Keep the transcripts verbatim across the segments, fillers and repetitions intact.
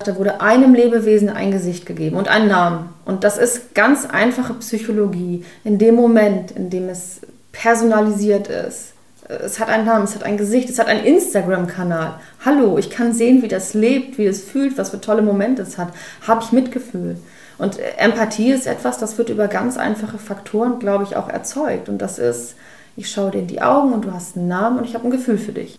Da wurde einem Lebewesen ein Gesicht gegeben und einen Namen. Und das ist ganz einfache Psychologie. In dem Moment, in dem es personalisiert ist, es hat einen Namen, es hat ein Gesicht, es hat einen Instagram-Kanal. Hallo, ich kann sehen, wie das lebt, wie es fühlt, was für tolle Momente es hat. Habe ich Mitgefühl. Und Empathie ist etwas, das wird über ganz einfache Faktoren, glaube ich, auch erzeugt. Und das ist, ich schaue dir in die Augen und du hast einen Namen und ich habe ein Gefühl für dich.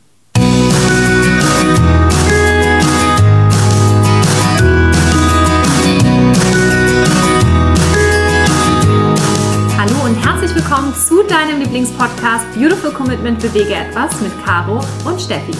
Hallo und herzlich willkommen zu deinem Lieblingspodcast Beautiful Commitment Bewege etwas mit Caro und Steffi.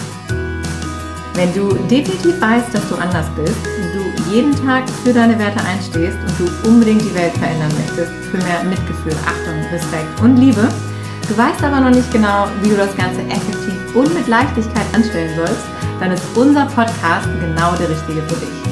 Wenn du definitiv weißt, dass du anders bist und du jeden Tag für deine Werte einstehst und du unbedingt die Welt verändern möchtest, für mehr Mitgefühl, Achtung, Respekt und Liebe, du weißt aber noch nicht genau, wie du das Ganze effektiv und mit Leichtigkeit anstellen sollst, dann ist unser Podcast genau der richtige für dich.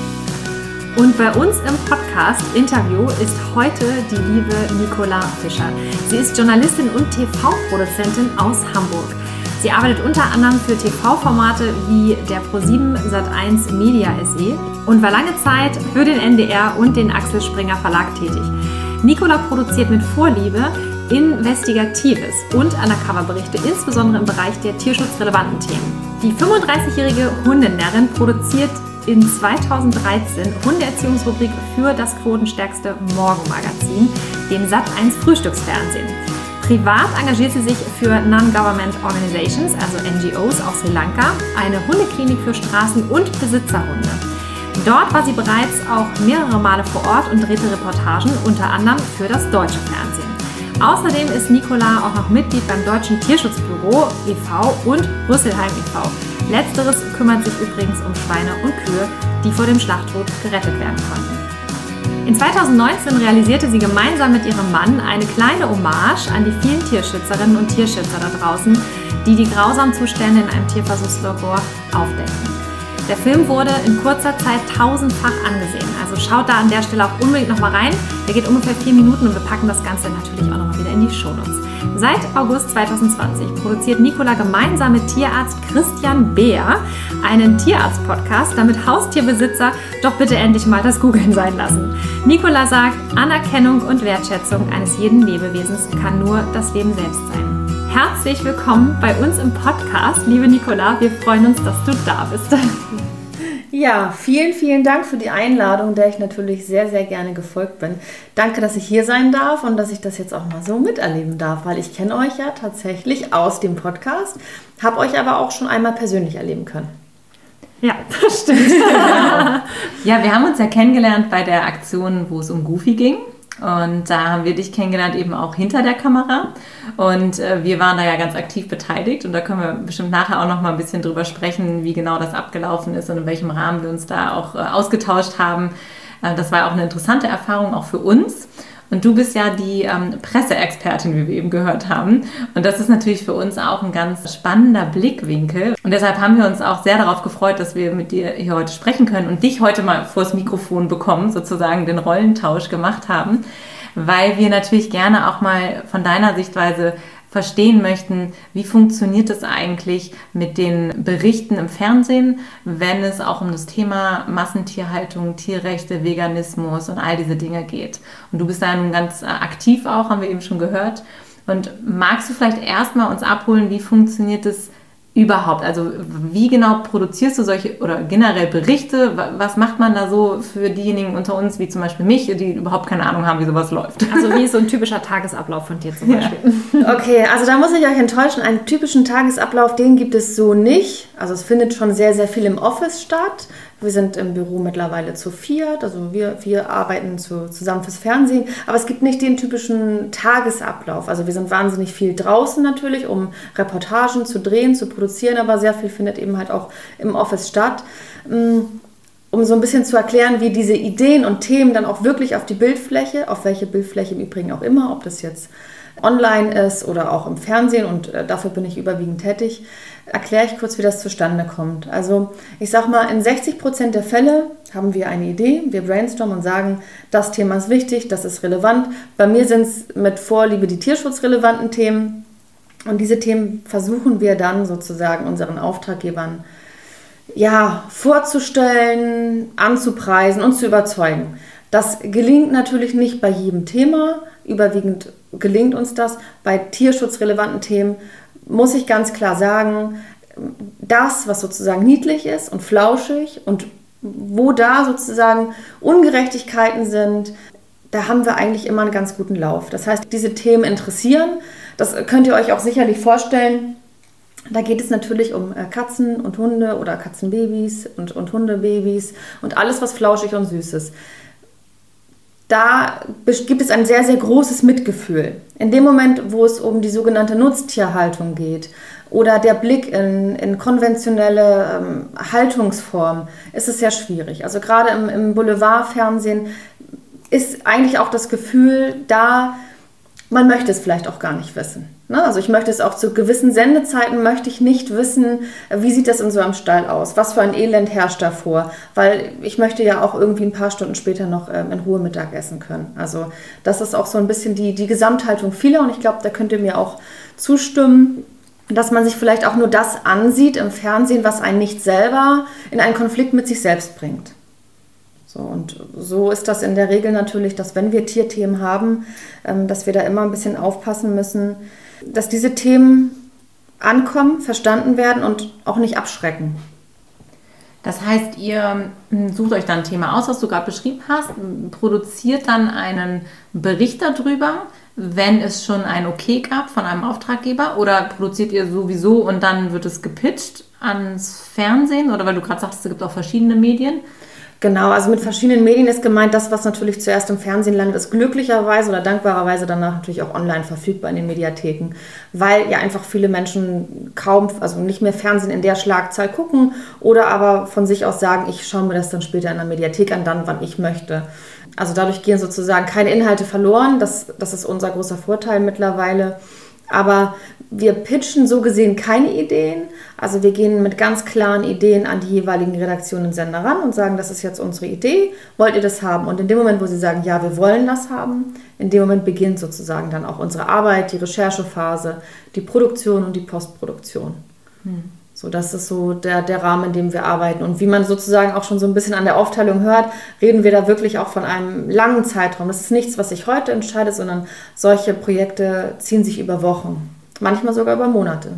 Und bei uns im Podcast-Interview ist heute die liebe Nicola Fischer. Sie ist Journalistin und T V-Produzentin aus Hamburg. Sie arbeitet unter anderem für T V-Formate wie der ProSieben Sat eins Media S E und war lange Zeit für den N D R und den Axel Springer Verlag tätig. Nicola produziert mit Vorliebe Investigatives und Undercover-Berichte, insbesondere im Bereich der tierschutzrelevanten Themen. Die fünfunddreißigjährige Hundenärrin produziert in zweitausenddreizehn Hundeerziehungsrubrik für das quotenstärkste Morgenmagazin, dem Sat eins Frühstücksfernsehen. Privat engagiert sie sich für Non-Government Organizations, also N G Os auf Sri Lanka, eine Hundeklinik für Straßen- und Besitzerhunde. Dort war sie bereits auch mehrere Male vor Ort und drehte Reportagen, unter anderem für das deutsche Fernsehen. Außerdem ist Nicola auch noch Mitglied beim Deutschen Tierschutzbüro e V und Rüsselheim e V. Letzteres kümmert sich übrigens um Schweine und Kühe, die vor dem Schlachttod gerettet werden konnten. In zweitausendneunzehn realisierte sie gemeinsam mit ihrem Mann eine kleine Hommage an die vielen Tierschützerinnen und Tierschützer da draußen, die die grausamen Zustände in einem Tierversuchslabor aufdecken. Der Film wurde in kurzer Zeit tausendfach angesehen, also schaut da an der Stelle auch unbedingt nochmal rein. Der geht ungefähr vier Minuten und wir packen das Ganze natürlich auch nochmal wieder in die Shownotes. Seit August zweitausendzwanzig produziert Nicola gemeinsam mit Tierarzt Christian Beer einen Tierarzt-Podcast, damit Haustierbesitzer doch bitte endlich mal das Googeln sein lassen. Nicola sagt, Anerkennung und Wertschätzung eines jeden Lebewesens kann nur das Leben selbst sein. Herzlich willkommen bei uns im Podcast, liebe Nicola. Wir freuen uns, dass du da bist. Ja, vielen, vielen Dank für die Einladung, der ich natürlich sehr, sehr gerne gefolgt bin. Danke, dass ich hier sein darf und dass ich das jetzt auch mal so miterleben darf, weil ich kenne euch ja tatsächlich aus dem Podcast, habe euch aber auch schon einmal persönlich erleben können. Ja, das stimmt. Ja, wir haben uns ja kennengelernt bei der Aktion, wo es um Goofy ging. Und da haben wir dich kennengelernt, eben auch hinter der Kamera. Und äh, wir waren da ja ganz aktiv beteiligt. Und da können wir bestimmt nachher auch noch mal ein bisschen drüber sprechen, wie genau das abgelaufen ist und in welchem Rahmen wir uns da auch äh, ausgetauscht haben. Äh, das war auch eine interessante Erfahrung, auch für uns. Und du bist ja die ähm, Presseexpertin, wie wir eben gehört haben. Und das ist natürlich für uns auch ein ganz spannender Blickwinkel. Und deshalb haben wir uns auch sehr darauf gefreut, dass wir mit dir hier heute sprechen können und dich heute mal vors Mikrofon bekommen, sozusagen den Rollentausch gemacht haben, weil wir natürlich gerne auch mal von deiner Sichtweise verstehen möchten, wie funktioniert es eigentlich mit den Berichten im Fernsehen, wenn es auch um das Thema Massentierhaltung, Tierrechte, Veganismus und all diese Dinge geht. Und du bist da nun ganz aktiv auch, haben wir eben schon gehört. Und magst du vielleicht erstmal uns abholen, wie funktioniert es überhaupt? Also wie genau produzierst du solche oder generell Berichte? Was macht man da so für diejenigen unter uns, wie zum Beispiel mich, die überhaupt keine Ahnung haben, wie sowas läuft? Also wie ist so ein typischer Tagesablauf von dir zum Beispiel? Ja. Okay, also da muss ich euch enttäuschen. Einen typischen Tagesablauf, den gibt es so nicht. Also es findet schon sehr, sehr viel im Office statt. Wir sind im Büro mittlerweile zu viert, also wir, wir arbeiten zu, zusammen fürs Fernsehen, aber es gibt nicht den typischen Tagesablauf. Also wir sind wahnsinnig viel draußen natürlich, um Reportagen zu drehen, zu produzieren, aber sehr viel findet eben halt auch im Office statt. Um so ein bisschen zu erklären, wie diese Ideen und Themen dann auch wirklich auf die Bildfläche, auf welche Bildfläche im Übrigen auch immer, ob das jetzt online ist oder auch im Fernsehen und dafür bin ich überwiegend tätig, erkläre ich kurz, wie das zustande kommt. Also ich sag mal, in sechzig Prozent der Fälle haben wir eine Idee, wir brainstormen und sagen, das Thema ist wichtig, das ist relevant. Bei mir sind es mit Vorliebe die tierschutzrelevanten Themen und diese Themen versuchen wir dann sozusagen unseren Auftraggebern ja, vorzustellen, anzupreisen und zu überzeugen. Das gelingt natürlich nicht bei jedem Thema. Überwiegend gelingt uns das. Bei tierschutzrelevanten Themen muss ich ganz klar sagen, das, was sozusagen niedlich ist und flauschig und wo da sozusagen Ungerechtigkeiten sind, da haben wir eigentlich immer einen ganz guten Lauf. Das heißt, diese Themen interessieren. Das könnt ihr euch auch sicherlich vorstellen. Da geht es natürlich um Katzen und Hunde oder Katzenbabys und, und Hundebabys und alles, was flauschig und süß ist. Da gibt es ein sehr, sehr großes Mitgefühl. In dem Moment, wo es um die sogenannte Nutztierhaltung geht oder der Blick in, in konventionelle ähm, Haltungsformen, ist es sehr schwierig. Also gerade im, im Boulevardfernsehen ist eigentlich auch das Gefühl da, man möchte es vielleicht auch gar nicht wissen. Ne? Also ich möchte es auch zu gewissen Sendezeiten, möchte ich nicht wissen, wie sieht das in so einem Stall aus, was für ein Elend herrscht davor, weil ich möchte ja auch irgendwie ein paar Stunden später noch ähm, in Ruhe Mittag essen können. Also das ist auch so ein bisschen die, die Gesamthaltung vieler und ich glaube, da könnt ihr mir auch zustimmen, dass man sich vielleicht auch nur das ansieht im Fernsehen, was einen nicht selber in einen Konflikt mit sich selbst bringt. So, und so ist das in der Regel natürlich, dass wenn wir Tierthemen haben, ähm, dass wir da immer ein bisschen aufpassen müssen, dass diese Themen ankommen, verstanden werden und auch nicht abschrecken. Das heißt, ihr sucht euch dann ein Thema aus, was du gerade beschrieben hast, produziert dann einen Bericht darüber, wenn es schon ein Okay gab von einem Auftraggeber, oder produziert ihr sowieso und dann wird es gepitcht ans Fernsehen, oder weil du gerade sagtest, es gibt auch verschiedene Medien? Genau, also mit verschiedenen Medien ist gemeint, das, was natürlich zuerst im Fernsehen landet, ist glücklicherweise oder dankbarerweise danach natürlich auch online verfügbar in den Mediatheken, weil ja einfach viele Menschen kaum, also nicht mehr Fernsehen in der Schlagzahl gucken oder aber von sich aus sagen, ich schaue mir das dann später in der Mediathek an, dann, wann ich möchte. Also dadurch gehen sozusagen keine Inhalte verloren, das, das ist unser großer Vorteil mittlerweile. Aber wir pitchen so gesehen keine Ideen. Also wir gehen mit ganz klaren Ideen an die jeweiligen Redaktionen und Sender ran und sagen, das ist jetzt unsere Idee, wollt ihr das haben? Und in dem Moment, wo sie sagen, ja, wir wollen das haben, in dem Moment beginnt sozusagen dann auch unsere Arbeit, die Recherchephase, die Produktion und die Postproduktion. Hm. So, das ist so der, der Rahmen, in dem wir arbeiten. Und wie man sozusagen auch schon so ein bisschen an der Aufteilung hört, reden wir da wirklich auch von einem langen Zeitraum. Das ist nichts, was sich heute entscheidet, sondern solche Projekte ziehen sich über Wochen, manchmal sogar über Monate.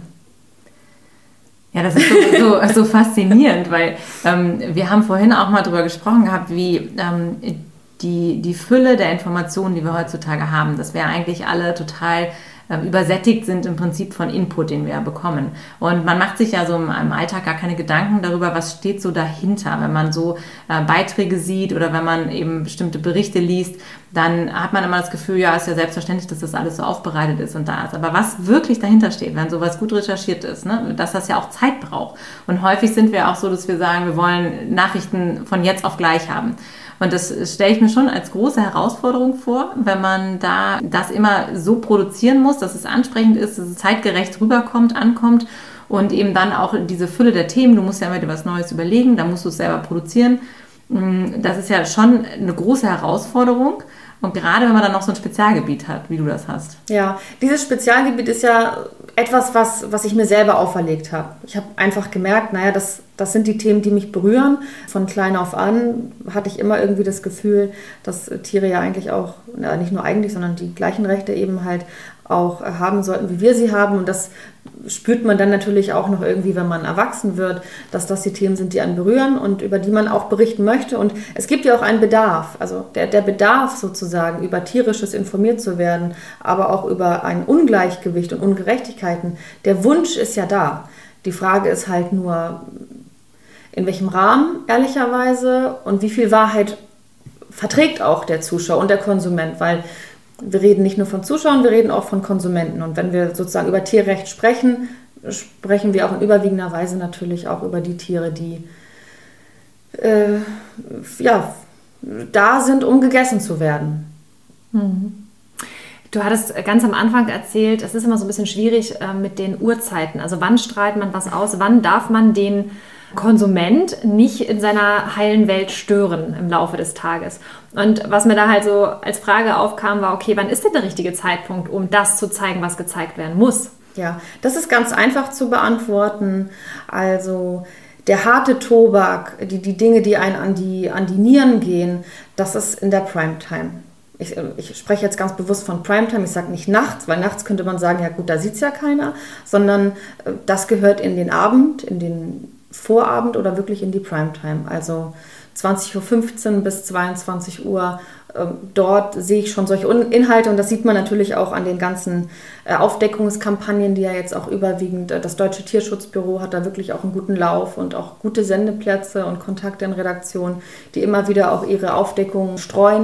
Ja, das ist so, so, so faszinierend, weil ähm, wir haben vorhin auch mal drüber gesprochen gehabt, wie ähm, die, die Fülle der Informationen, die wir heutzutage haben, dass wir eigentlich alle total übersättigt sind im Prinzip von Input, den wir bekommen. Und man macht sich ja so im Alltag gar keine Gedanken darüber, was steht so dahinter. Wenn man so äh, Beiträge sieht oder wenn man eben bestimmte Berichte liest, dann hat man immer das Gefühl, ja, ist ja selbstverständlich, dass das alles so aufbereitet ist und da ist. Aber was wirklich dahinter steht, wenn sowas gut recherchiert ist, ne, dass das ja auch Zeit braucht. Und häufig sind wir auch so, dass wir sagen, wir wollen Nachrichten von jetzt auf gleich haben. Und das stelle ich mir schon als große Herausforderung vor, wenn man da das immer so produzieren muss, dass es ansprechend ist, dass es zeitgerecht rüberkommt, ankommt und eben dann auch diese Fülle der Themen. Du musst ja immer dir was Neues überlegen, da musst du es selber produzieren. Das ist ja schon eine große Herausforderung. Und gerade wenn man dann noch so ein Spezialgebiet hat, wie du das hast. Ja, dieses Spezialgebiet ist ja etwas, was, was ich mir selber auferlegt habe. Ich habe einfach gemerkt, naja, das, das sind die Themen, die mich berühren. Von klein auf an hatte ich immer irgendwie das Gefühl, dass Tiere ja eigentlich auch, na, nicht nur eigentlich, sondern die gleichen Rechte eben halt auch haben sollten, wie wir sie haben. Und das spürt man dann natürlich auch noch irgendwie, wenn man erwachsen wird, dass das die Themen sind, die einen berühren und über die man auch berichten möchte. Und es gibt ja auch einen Bedarf, also der, der Bedarf sozusagen, über Tierisches informiert zu werden, aber auch über ein Ungleichgewicht und Ungerechtigkeiten. Der Wunsch ist ja da. Die Frage ist halt nur, in welchem Rahmen, ehrlicherweise, und wie viel Wahrheit verträgt auch der Zuschauer und der Konsument, weil wir reden nicht nur von Zuschauern, wir reden auch von Konsumenten. Und wenn wir sozusagen über Tierrecht sprechen, sprechen wir auch in überwiegender Weise natürlich auch über die Tiere, die äh, ja, da sind, um gegessen zu werden. Mhm. Du hattest ganz am Anfang erzählt, es ist immer so ein bisschen schwierig äh, mit den Uhrzeiten. Also wann strahlt man was aus, wann darf man den Konsument nicht in seiner heilen Welt stören im Laufe des Tages. Und was mir da halt so als Frage aufkam, war, okay, wann ist denn der richtige Zeitpunkt, um das zu zeigen, was gezeigt werden muss? Ja, das ist ganz einfach zu beantworten. Also der harte Tobak, die, die Dinge, die einen an die, an die Nieren gehen, das ist in der Primetime. Ich, ich spreche jetzt ganz bewusst von Primetime, ich sage nicht nachts, weil nachts könnte man sagen, ja gut, da sieht es ja keiner, sondern das gehört in den Abend, in den Vorabend oder wirklich in die Primetime. Also zwanzig Uhr fünfzehn bis zweiundzwanzig Uhr, äh, dort sehe ich schon solche Inhalte und das sieht man natürlich auch an den ganzen äh, Aufdeckungskampagnen, die ja jetzt auch überwiegend, äh, das Deutsche Tierschutzbüro hat da wirklich auch einen guten Lauf und auch gute Sendeplätze und Kontakte in Redaktionen, die immer wieder auch ihre Aufdeckungen streuen.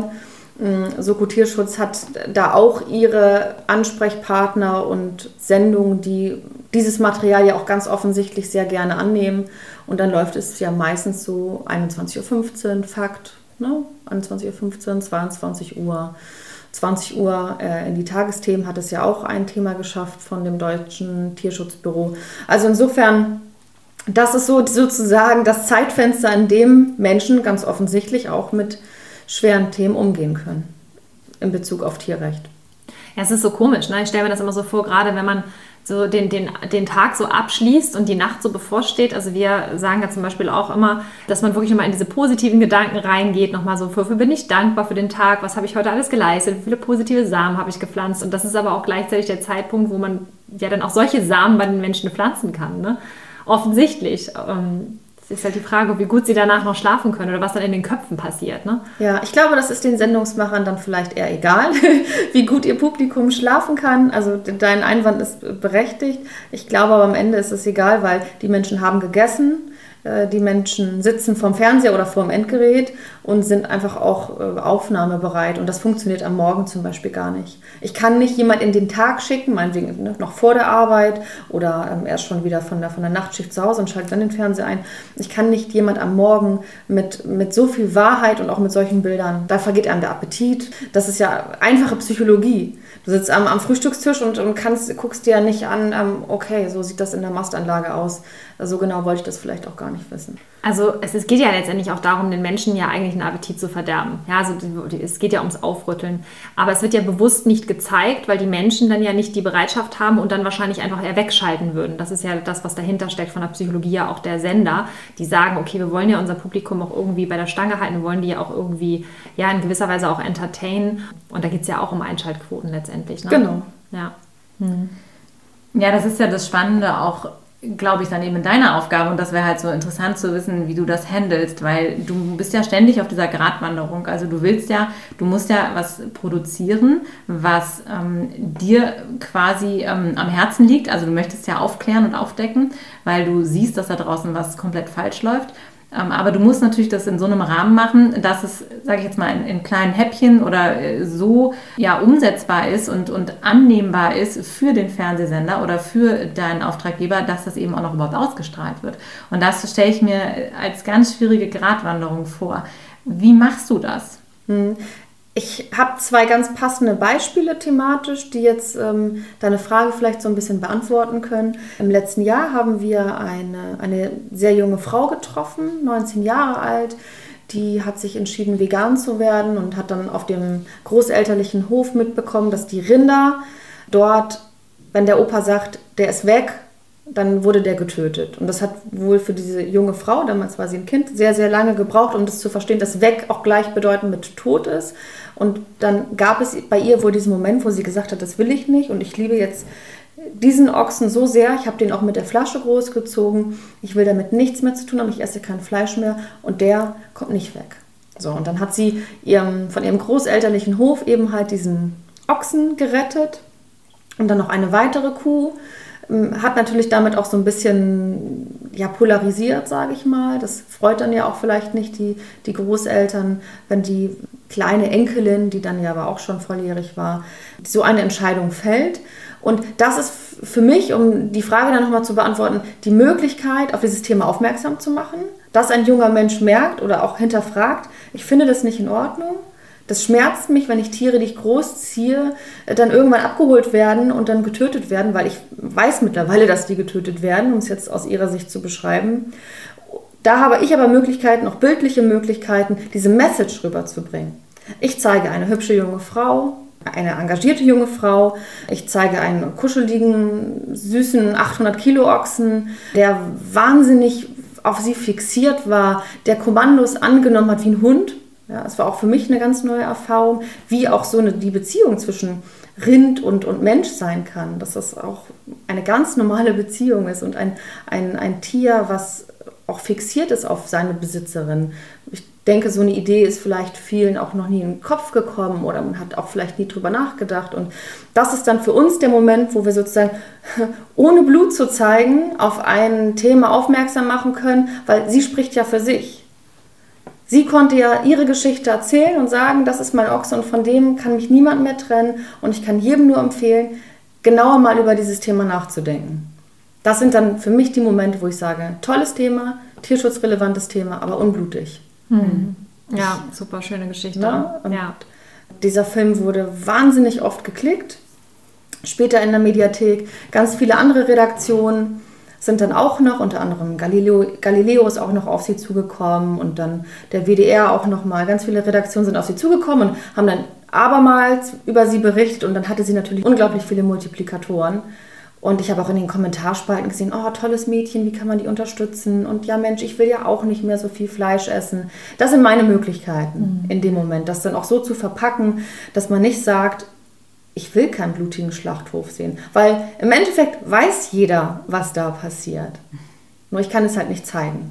Soko Tierschutz hat da auch ihre Ansprechpartner und Sendungen, die dieses Material ja auch ganz offensichtlich sehr gerne annehmen. Und dann läuft es ja meistens so einundzwanzig Uhr fünfzehn, Fakt, ne? einundzwanzig Uhr fünfzehn, zweiundzwanzig Uhr, zwanzig Uhr äh, in die Tagesthemen hat es ja auch ein Thema geschafft von dem Deutschen Tierschutzbüro. Also insofern, das ist so sozusagen das Zeitfenster, in dem Menschen ganz offensichtlich auch mit schweren Themen umgehen können in Bezug auf Tierrecht. Ja, es ist so komisch, ne? Ich stelle mir das immer so vor, gerade wenn man so den, den, den Tag so abschließt und die Nacht so bevorsteht. Also wir sagen ja zum Beispiel auch immer, dass man wirklich nochmal in diese positiven Gedanken reingeht, nochmal so, wofür bin ich dankbar für den Tag, was habe ich heute alles geleistet, wie viele positive Samen habe ich gepflanzt. Und das ist aber auch gleichzeitig der Zeitpunkt, wo man ja dann auch solche Samen bei den Menschen pflanzen kann, ne? Offensichtlich. Ähm, Es ist halt die Frage, wie gut sie danach noch schlafen können oder was dann in den Köpfen passiert. Ne? Ja, ich glaube, das ist den Sendungsmachern dann vielleicht eher egal, wie gut ihr Publikum schlafen kann. Also dein Einwand ist berechtigt. Ich glaube aber am Ende ist es egal, weil die Menschen haben gegessen. Die Menschen sitzen vorm Fernseher oder vorm Endgerät und sind einfach auch aufnahmebereit. Und das funktioniert am Morgen zum Beispiel gar nicht. Ich kann nicht jemand in den Tag schicken, meinetwegen ne, noch vor der Arbeit oder ähm, erst schon wieder von der, von der Nachtschicht zu Hause und schalte dann den Fernseher ein. Ich kann nicht jemand am Morgen mit, mit so viel Wahrheit und auch mit solchen Bildern, da vergeht einem der Appetit. Das ist ja einfache Psychologie. Du sitzt am, am Frühstückstisch und, und kannst, guckst dir ja nicht an, ähm, okay, so sieht das in der Mastanlage aus. So genau wollte ich das vielleicht auch gar nicht wissen. Also es, es geht ja letztendlich auch darum, den Menschen ja eigentlich einen Appetit zu verderben. Ja, also die, es geht ja ums Aufrütteln. Aber es wird ja bewusst nicht gezeigt, weil die Menschen dann ja nicht die Bereitschaft haben und dann wahrscheinlich einfach eher wegschalten würden. Das ist ja das, was dahinter steckt von der Psychologie, ja auch der Sender. Die sagen, okay, wir wollen ja unser Publikum auch irgendwie bei der Stange halten, wir wollen die ja auch irgendwie ja, in gewisser Weise auch entertainen. Und da geht es ja auch um Einschaltquoten letztendlich. Ne? Genau. Ja. Hm. Ja, das ist ja das Spannende auch, glaube ich, dann eben in deiner Aufgabe und das wäre halt so interessant zu wissen, wie du das handelst, weil du bist ja ständig auf dieser Gratwanderung, also du willst ja, du musst ja was produzieren, was ähm, dir quasi ähm, am Herzen liegt, also du möchtest ja aufklären und aufdecken, weil du siehst, dass da draußen was komplett falsch läuft. Ähm, aber du musst natürlich das in so einem Rahmen machen, dass es, sage ich jetzt mal, in, in kleinen Häppchen oder äh, so ja, umsetzbar ist und, und annehmbar ist für den Fernsehsender oder für deinen Auftraggeber, dass das eben auch noch überhaupt ausgestrahlt wird. Und das stelle ich mir als ganz schwierige Gratwanderung vor. Wie machst du das? Hm. Ich habe zwei ganz passende Beispiele thematisch, die jetzt ähm, deine Frage vielleicht so ein bisschen beantworten können. Im letzten Jahr haben wir eine, eine sehr junge Frau getroffen, neunzehn Jahre alt. Die hat sich entschieden, vegan zu werden und hat dann auf dem großelterlichen Hof mitbekommen, dass die Rinder dort, wenn der Opa sagt, der ist weg, dann wurde der getötet. Und das hat wohl für diese junge Frau, damals war sie ein Kind, sehr, sehr lange gebraucht, um das zu verstehen, dass weg auch gleichbedeutend mit Tod ist. Und dann gab es bei ihr wohl diesen Moment, wo sie gesagt hat, das will ich nicht und ich liebe jetzt diesen Ochsen so sehr, ich habe den auch mit der Flasche großgezogen, ich will damit nichts mehr zu tun haben, ich esse kein Fleisch mehr und der kommt nicht weg. So, und dann hat sie ihrem, von ihrem großelterlichen Hof eben halt diesen Ochsen gerettet und dann noch eine weitere Kuh. Hat natürlich damit auch so ein bisschen ja, polarisiert, sage ich mal. Das freut dann ja auch vielleicht nicht die, die Großeltern, wenn die kleine Enkelin, die dann ja aber auch schon volljährig war, so eine Entscheidung fällt. Und das ist für mich, um die Frage dann nochmal zu beantworten, die Möglichkeit, auf dieses Thema aufmerksam zu machen, dass ein junger Mensch merkt oder auch hinterfragt, ich finde das nicht in Ordnung. Das schmerzt mich, wenn ich Tiere, die ich großziehe, dann irgendwann abgeholt werden und dann getötet werden, weil ich weiß mittlerweile, dass die getötet werden, um es jetzt aus ihrer Sicht zu beschreiben. Da habe ich aber Möglichkeiten, auch bildliche Möglichkeiten, diese Message rüberzubringen. Ich zeige eine hübsche junge Frau, eine engagierte junge Frau. Ich zeige einen kuscheligen, süßen achthundert Kilo Ochsen, der wahnsinnig auf sie fixiert war, der Kommandos angenommen hat wie ein Hund. Ja, es war auch für mich eine ganz neue Erfahrung, wie auch so eine, die Beziehung zwischen Rind und, und Mensch sein kann, dass das auch eine ganz normale Beziehung ist und ein, ein, ein Tier, was auch fixiert ist auf seine Besitzerin. Ich denke, so eine Idee ist vielleicht vielen auch noch nie in den Kopf gekommen oder man hat auch vielleicht nie drüber nachgedacht. Und das ist dann für uns der Moment, wo wir sozusagen ohne Blut zu zeigen auf ein Thema aufmerksam machen können, weil sie spricht ja für sich. Sie konnte ja ihre Geschichte erzählen und sagen, das ist mein Ochse und von dem kann mich niemand mehr trennen und ich kann jedem nur empfehlen, genauer mal über dieses Thema nachzudenken. Das sind dann für mich die Momente, wo ich sage, tolles Thema, tierschutzrelevantes Thema, aber unblutig. Hm. Ja, super schöne Geschichte. Ne? Ja. Dieser Film wurde wahnsinnig oft geklickt, später in der Mediathek, ganz viele andere Redaktionen sind dann auch noch, unter anderem Galileo, Galileo ist auch noch auf sie zugekommen und dann der W D R auch noch mal. Ganz viele Redaktionen sind auf sie zugekommen und haben dann abermals über sie berichtet und dann hatte sie natürlich unglaublich viele Multiplikatoren. Und ich habe auch in den Kommentarspalten gesehen, oh, tolles Mädchen, wie kann man die unterstützen? Und ja, Mensch, ich will ja auch nicht mehr so viel Fleisch essen. Das sind meine Möglichkeiten mhm. in dem Moment, das dann auch so zu verpacken, dass man nicht sagt, ich will keinen blutigen Schlachthof sehen. Weil im Endeffekt weiß jeder, was da passiert. Nur ich kann es halt nicht zeigen.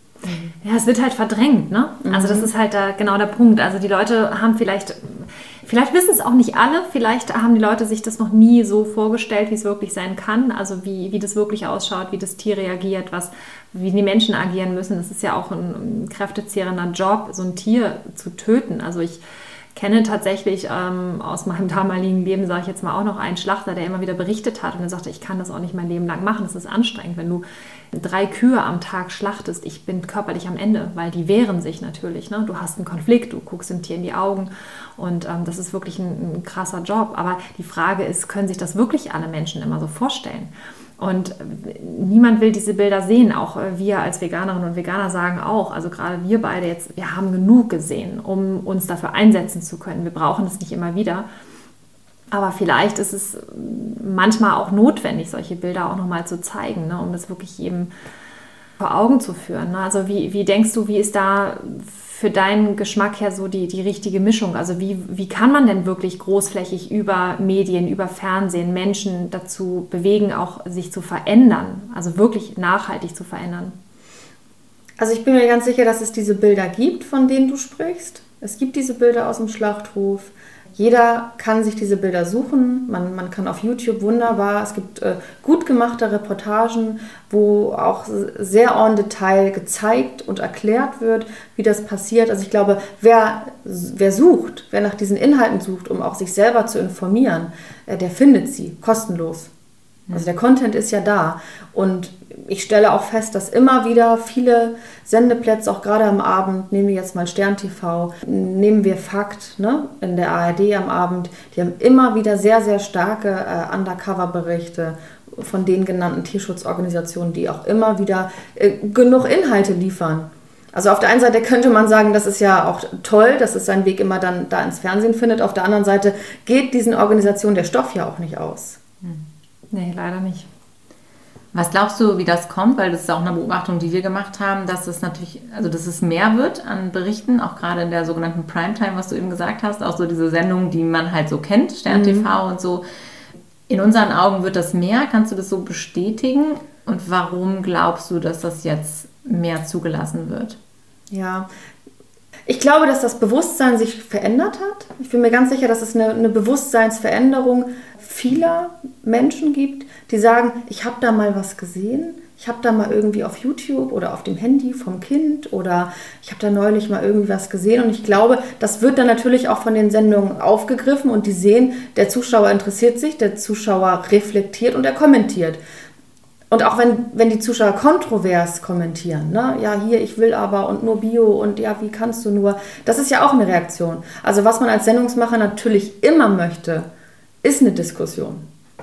Ja, es wird halt verdrängt, ne? Mhm. Also das ist halt da genau der Punkt. Also die Leute haben vielleicht, vielleicht wissen es auch nicht alle, vielleicht haben die Leute sich das noch nie so vorgestellt, wie es wirklich sein kann. Also wie, wie das wirklich ausschaut, wie das Tier reagiert, was, wie die Menschen agieren müssen. Das ist ja auch ein, ein kräftezehrender Job, so ein Tier zu töten. Also ich kenne tatsächlich ähm, aus meinem damaligen Leben, sage ich jetzt mal, auch noch einen Schlachter, der immer wieder berichtet hat und er sagte, ich kann das auch nicht mein Leben lang machen, das ist anstrengend, wenn du drei Kühe am Tag schlachtest, ich bin körperlich am Ende, weil die wehren sich natürlich, ne? Du hast einen Konflikt, du guckst dem Tier in die Augen und ähm, das ist wirklich ein, ein krasser Job, aber die Frage ist, können sich das wirklich alle Menschen immer so vorstellen? Und niemand will diese Bilder sehen, auch wir als Veganerinnen und Veganer sagen auch, also gerade wir beide jetzt, wir haben genug gesehen, um uns dafür einsetzen zu können. Wir brauchen es nicht immer wieder. Aber vielleicht ist es manchmal auch notwendig, solche Bilder auch nochmal zu zeigen, ne, um das wirklich jedem vor Augen zu führen. Ne? Also wie, wie denkst du, wie ist da für deinen Geschmack her so die, die richtige Mischung? Also wie, wie kann man denn wirklich großflächig über Medien, über Fernsehen Menschen dazu bewegen, auch sich zu verändern? Also wirklich nachhaltig zu verändern? Also ich bin mir ganz sicher, dass es diese Bilder gibt, von denen du sprichst. Es gibt diese Bilder aus dem Schlachthof. Jeder kann sich diese Bilder suchen. Man, man kann auf YouTube wunderbar, es gibt äh, gut gemachte Reportagen, wo auch sehr en Detail gezeigt und erklärt wird, wie das passiert. Also ich glaube, wer, wer sucht, wer nach diesen Inhalten sucht, um auch sich selber zu informieren, äh, der findet sie kostenlos. Also der Content ist ja da und ich stelle auch fest, dass immer wieder viele Sendeplätze, auch gerade am Abend, nehmen wir jetzt mal Stern T V, nehmen wir Fakt, ne, in der A R D am Abend, die haben immer wieder sehr, sehr starke äh, Undercover-Berichte von den genannten Tierschutzorganisationen, die auch immer wieder äh, genug Inhalte liefern. Also auf der einen Seite könnte man sagen, das ist ja auch toll, dass es seinen Weg immer dann da ins Fernsehen findet. Auf der anderen Seite geht diesen Organisationen der Stoff ja auch nicht aus. Hm. Nee, leider nicht. Was glaubst du, wie das kommt? Weil das ist auch eine Beobachtung, die wir gemacht haben, dass es natürlich, also dass es mehr wird an Berichten, auch gerade in der sogenannten Primetime, was du eben gesagt hast, auch so diese Sendungen, die man halt so kennt, Stern T V mhm. und so. In unseren Augen wird das mehr. Kannst du das so bestätigen? Und warum glaubst du, dass das jetzt mehr zugelassen wird? Ja, ich glaube, dass das Bewusstsein sich verändert hat. Ich bin mir ganz sicher, dass es eine, eine Bewusstseinsveränderung vieler Menschen gibt, die sagen, ich habe da mal was gesehen, ich habe da mal irgendwie auf YouTube oder auf dem Handy vom Kind oder ich habe da neulich mal irgendwie was gesehen und ich glaube, das wird dann natürlich auch von den Sendungen aufgegriffen und die sehen, der Zuschauer interessiert sich, der Zuschauer reflektiert und er kommentiert. Und auch wenn, wenn die Zuschauer kontrovers kommentieren, ne? Ja, hier, ich will aber und nur Bio und ja, wie kannst du nur, das ist ja auch eine Reaktion. Also was man als Sendungsmacher natürlich immer möchte, ist eine Diskussion.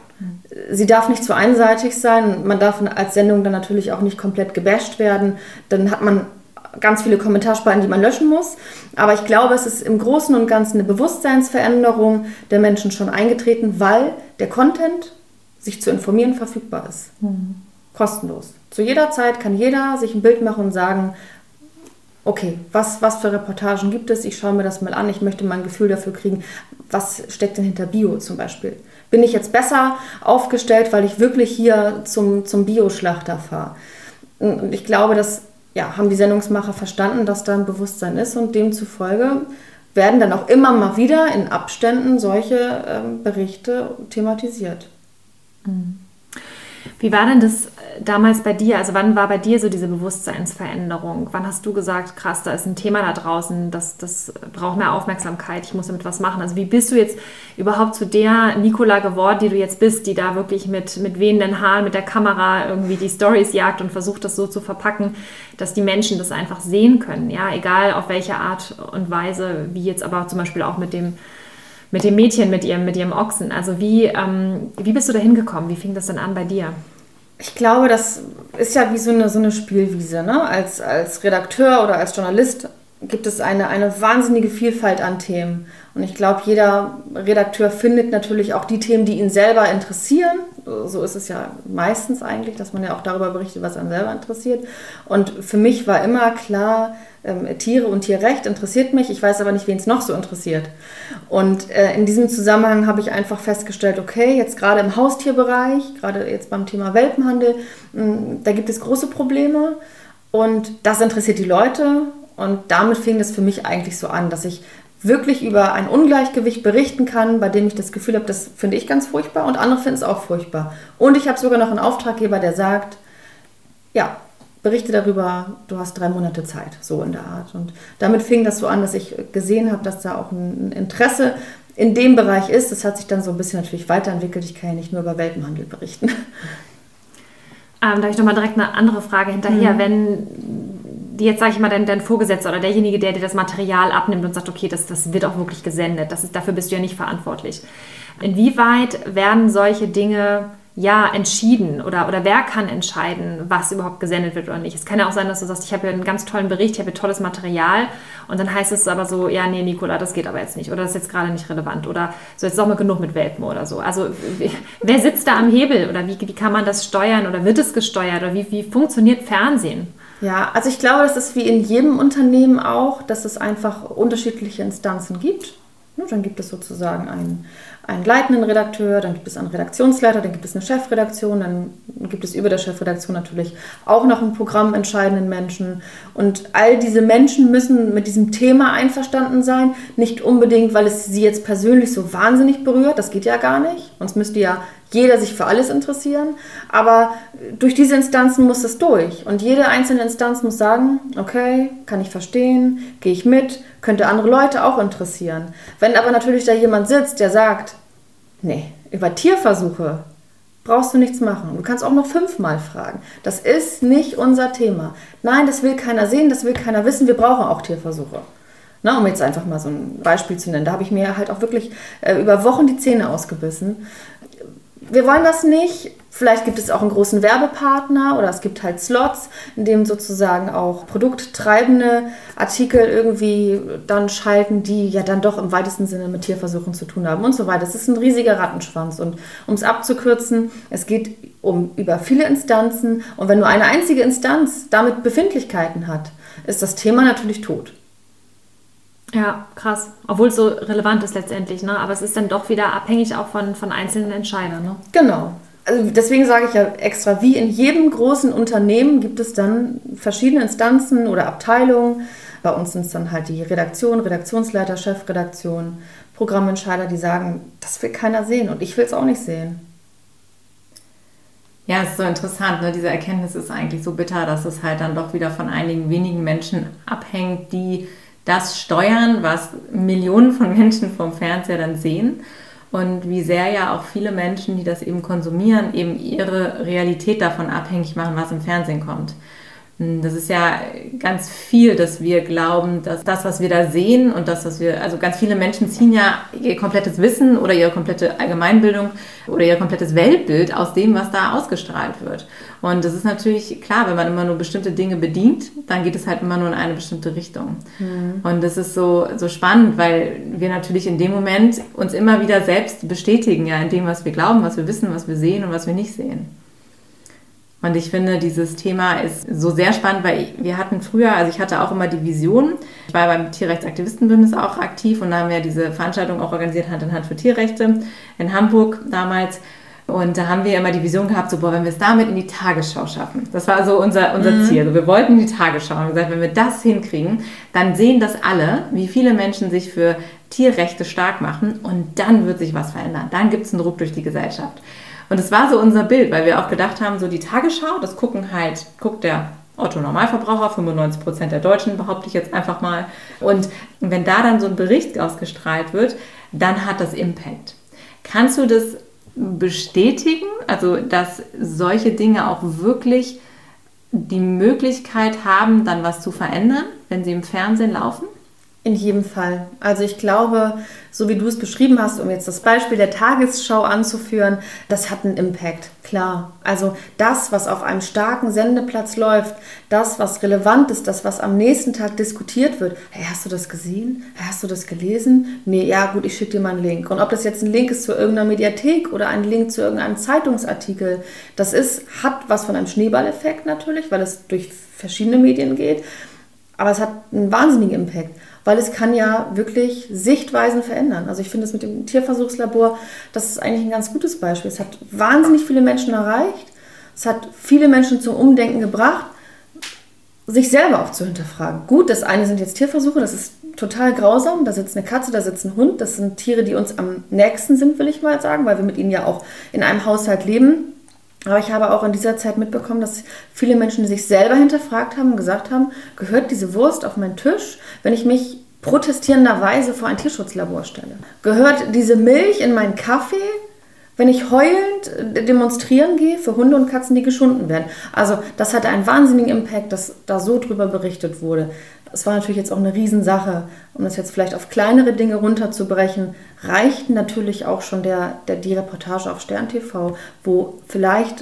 Sie darf nicht zu einseitig sein, man darf als Sendung dann natürlich auch nicht komplett gebasht werden, dann hat man ganz viele Kommentarspalten, die man löschen muss. Aber ich glaube, es ist im Großen und Ganzen eine Bewusstseinsveränderung der Menschen schon eingetreten, weil der Content, sich zu informieren, verfügbar ist. Mhm. Kostenlos Zu jeder Zeit kann jeder sich ein Bild machen und sagen, okay, was, was für Reportagen gibt es? Ich schaue mir das mal an. Ich möchte mal ein Gefühl dafür kriegen, was steckt denn hinter Bio zum Beispiel? Bin ich jetzt besser aufgestellt, weil ich wirklich hier zum, zum Bio-Schlachter fahre? Und ich glaube, das ja, haben die Sendungsmacher verstanden, dass da ein Bewusstsein ist und demzufolge werden dann auch immer mal wieder in Abständen solche ähm, Berichte thematisiert. Wie war denn das damals bei dir? Also wann war bei dir so diese Bewusstseinsveränderung? Wann hast du gesagt, krass, da ist ein Thema da draußen, das, das braucht mehr Aufmerksamkeit, ich muss damit was machen? Also wie bist du jetzt überhaupt zu der Nicola geworden, die du jetzt bist, die da wirklich mit, mit wehenden Haaren, mit der Kamera irgendwie die Storys jagt und versucht, das so zu verpacken, dass die Menschen das einfach sehen können? Ja, egal auf welche Art und Weise, wie jetzt aber zum Beispiel auch mit dem Mit dem Mädchen, mit ihrem, mit ihrem Ochsen. Also wie, ähm, wie bist du da hingekommen? Wie fing das denn an bei dir? Ich glaube, das ist ja wie so eine, so eine Spielwiese. Ne? Als, als Redakteur oder als Journalist gibt es eine, eine wahnsinnige Vielfalt an Themen. Und ich glaube, jeder Redakteur findet natürlich auch die Themen, die ihn selber interessieren. So ist es ja meistens eigentlich, dass man ja auch darüber berichtet, was einen selber interessiert. Und für mich war immer klar, ähm, Tiere und Tierrecht interessiert mich. Ich weiß aber nicht, wen es noch so interessiert. Und äh, in diesem Zusammenhang habe ich einfach festgestellt, okay, jetzt gerade im Haustierbereich, gerade jetzt beim Thema Welpenhandel, mh, da gibt es große Probleme. Und das interessiert die Leute. Und damit fing das für mich eigentlich so an, dass ich wirklich über ein Ungleichgewicht berichten kann, bei dem ich das Gefühl habe, das finde ich ganz furchtbar und andere finden es auch furchtbar. Und ich habe sogar noch einen Auftraggeber, der sagt, ja, berichte darüber, du hast drei Monate Zeit, so in der Art. Und damit fing das so an, dass ich gesehen habe, dass da auch ein Interesse in dem Bereich ist. Das hat sich dann so ein bisschen natürlich weiterentwickelt. Ich kann ja nicht nur über Welpenhandel berichten. Ähm, da habe ich nochmal direkt eine andere Frage hinterher. Mhm. Wenn jetzt, sage ich mal, dein, dein Vorgesetzter oder derjenige, der dir das Material abnimmt und sagt, okay, das, das wird auch wirklich gesendet, das ist, dafür bist du ja nicht verantwortlich. Inwieweit werden solche Dinge ja entschieden oder, oder wer kann entscheiden, was überhaupt gesendet wird oder nicht? Es kann ja auch sein, dass du sagst, ich habe hier einen ganz tollen Bericht, ich habe hier tolles Material und dann heißt es aber so, ja, nee, Nicola, das geht aber jetzt nicht oder das ist jetzt gerade nicht relevant oder so, jetzt ist auch mal genug mit Welpen oder so. Also wer sitzt da am Hebel oder wie, wie kann man das steuern oder wird es gesteuert oder wie, wie funktioniert Fernsehen? Ja, also ich glaube, das ist wie in jedem Unternehmen auch, dass es einfach unterschiedliche Instanzen gibt. Dann gibt es sozusagen einen, einen leitenden Redakteur, dann gibt es einen Redaktionsleiter, dann gibt es eine Chefredaktion, dann gibt es über der Chefredaktion natürlich auch noch einen programmentscheidenden Menschen. Und all diese Menschen müssen mit diesem Thema einverstanden sein, nicht unbedingt, weil es sie jetzt persönlich so wahnsinnig berührt, das geht ja gar nicht, sonst müsste ja jeder sich für alles interessieren, aber durch diese Instanzen muss es durch und jede einzelne Instanz muss sagen, okay, kann ich verstehen, gehe ich mit, könnte andere Leute auch interessieren. Wenn aber natürlich da jemand sitzt, der sagt, nee, über Tierversuche brauchst du nichts machen, du kannst auch noch fünfmal fragen, das ist nicht unser Thema. Nein, das will keiner sehen, das will keiner wissen, wir brauchen auch Tierversuche. Na, um jetzt einfach mal so ein Beispiel zu nennen, da habe ich mir halt auch wirklich äh, über Wochen die Zähne ausgebissen. Wir wollen das nicht. Vielleicht gibt es auch einen großen Werbepartner oder es gibt halt Slots, in denen sozusagen auch produkttreibende Artikel irgendwie dann schalten, die ja dann doch im weitesten Sinne mit Tierversuchen zu tun haben und so weiter. Es ist ein riesiger Rattenschwanz und um es abzukürzen, es geht um über viele Instanzen und wenn nur eine einzige Instanz damit Befindlichkeiten hat, ist das Thema natürlich tot. Ja, krass. Obwohl es so relevant ist letztendlich, ne? Aber es ist dann doch wieder abhängig auch von, von einzelnen Entscheidern. Ne? Genau. Also deswegen sage ich ja extra, wie in jedem großen Unternehmen gibt es dann verschiedene Instanzen oder Abteilungen. Bei uns sind es dann halt die Redaktion, Redaktionsleiter, Chefredaktion, Programmentscheider, die sagen, das will keiner sehen und ich will es auch nicht sehen. Ja, es ist so interessant, ne? Diese Erkenntnis ist eigentlich so bitter, dass es halt dann doch wieder von einigen wenigen Menschen abhängt, die das steuern, was Millionen von Menschen vom Fernseher dann sehen und wie sehr ja auch viele Menschen, die das eben konsumieren, eben ihre Realität davon abhängig machen, was im Fernsehen kommt. Das ist ja ganz viel, dass wir glauben, dass das, was wir da sehen und das, was wir, also ganz viele Menschen ziehen ja ihr komplettes Wissen oder ihre komplette Allgemeinbildung oder ihr komplettes Weltbild aus dem, was da ausgestrahlt wird. Und das ist natürlich klar, wenn man immer nur bestimmte Dinge bedient, dann geht es halt immer nur in eine bestimmte Richtung. Mhm. Und das ist so, so spannend, weil wir natürlich in dem Moment uns immer wieder selbst bestätigen, ja, in dem, was wir glauben, was wir wissen, was wir sehen und was wir nicht sehen. Und ich finde, dieses Thema ist so sehr spannend, weil wir hatten früher, also ich hatte auch immer die Vision, ich war beim Tierrechtsaktivistenbündnis auch aktiv und da haben wir diese Veranstaltung auch organisiert, Hand in Hand für Tierrechte in Hamburg damals. Und da haben wir immer die Vision gehabt, so, boah, wenn wir es damit in die Tagesschau schaffen. Das war so unser, unser mhm. Ziel. Also wir wollten in die Tagesschau und haben gesagt, wenn wir das hinkriegen, dann sehen das alle, wie viele Menschen sich für Tierrechte stark machen und dann wird sich was verändern. Dann gibt es einen Druck durch die Gesellschaft. Und es war so unser Bild, weil wir auch gedacht haben, so die Tagesschau, das gucken halt, guckt der Otto-Normalverbraucher, fünfundneunzig Prozent der Deutschen, behaupte ich jetzt einfach mal. Und wenn da dann so ein Bericht ausgestrahlt wird, dann hat das Impact. Kannst du das bestätigen, also dass solche Dinge auch wirklich die Möglichkeit haben, dann was zu verändern, wenn sie im Fernsehen laufen? In jedem Fall. Also ich glaube, so wie du es beschrieben hast, um jetzt das Beispiel der Tagesschau anzuführen, das hat einen Impact, klar. Also das, was auf einem starken Sendeplatz läuft, das, was relevant ist, das, was am nächsten Tag diskutiert wird. Hey, hast du das gesehen? Hey, hast du das gelesen? Nee, ja gut, ich schicke dir mal einen Link. Und ob das jetzt ein Link ist zu irgendeiner Mediathek oder ein Link zu irgendeinem Zeitungsartikel, das ist, hat was von einem Schneeballeffekt natürlich, weil es durch verschiedene Medien geht. Aber es hat einen wahnsinnigen Impact, weil es kann ja wirklich Sichtweisen verändern. Also ich finde es mit dem Tierversuchslabor, das ist eigentlich ein ganz gutes Beispiel. Es hat wahnsinnig viele Menschen erreicht, es hat viele Menschen zum Umdenken gebracht, sich selber auch zu hinterfragen. Gut, das eine sind jetzt Tierversuche, das ist total grausam, da sitzt eine Katze, da sitzt ein Hund, das sind Tiere, die uns am nächsten sind, will ich mal sagen, weil wir mit ihnen ja auch in einem Haushalt leben. Aber ich habe auch in dieser Zeit mitbekommen, dass viele Menschen sich selber hinterfragt haben und gesagt haben, gehört diese Wurst auf meinen Tisch, wenn ich mich protestierenderweise vor ein Tierschutzlabor stelle? Gehört diese Milch in meinen Kaffee, wenn ich heulend demonstrieren gehe für Hunde und Katzen, die geschunden werden? Also das hatte einen wahnsinnigen Impact, dass da so drüber berichtet wurde. Es war natürlich jetzt auch eine Riesensache, um das jetzt vielleicht auf kleinere Dinge runterzubrechen, reicht natürlich auch schon der, der, die Reportage auf Stern T V, wo vielleicht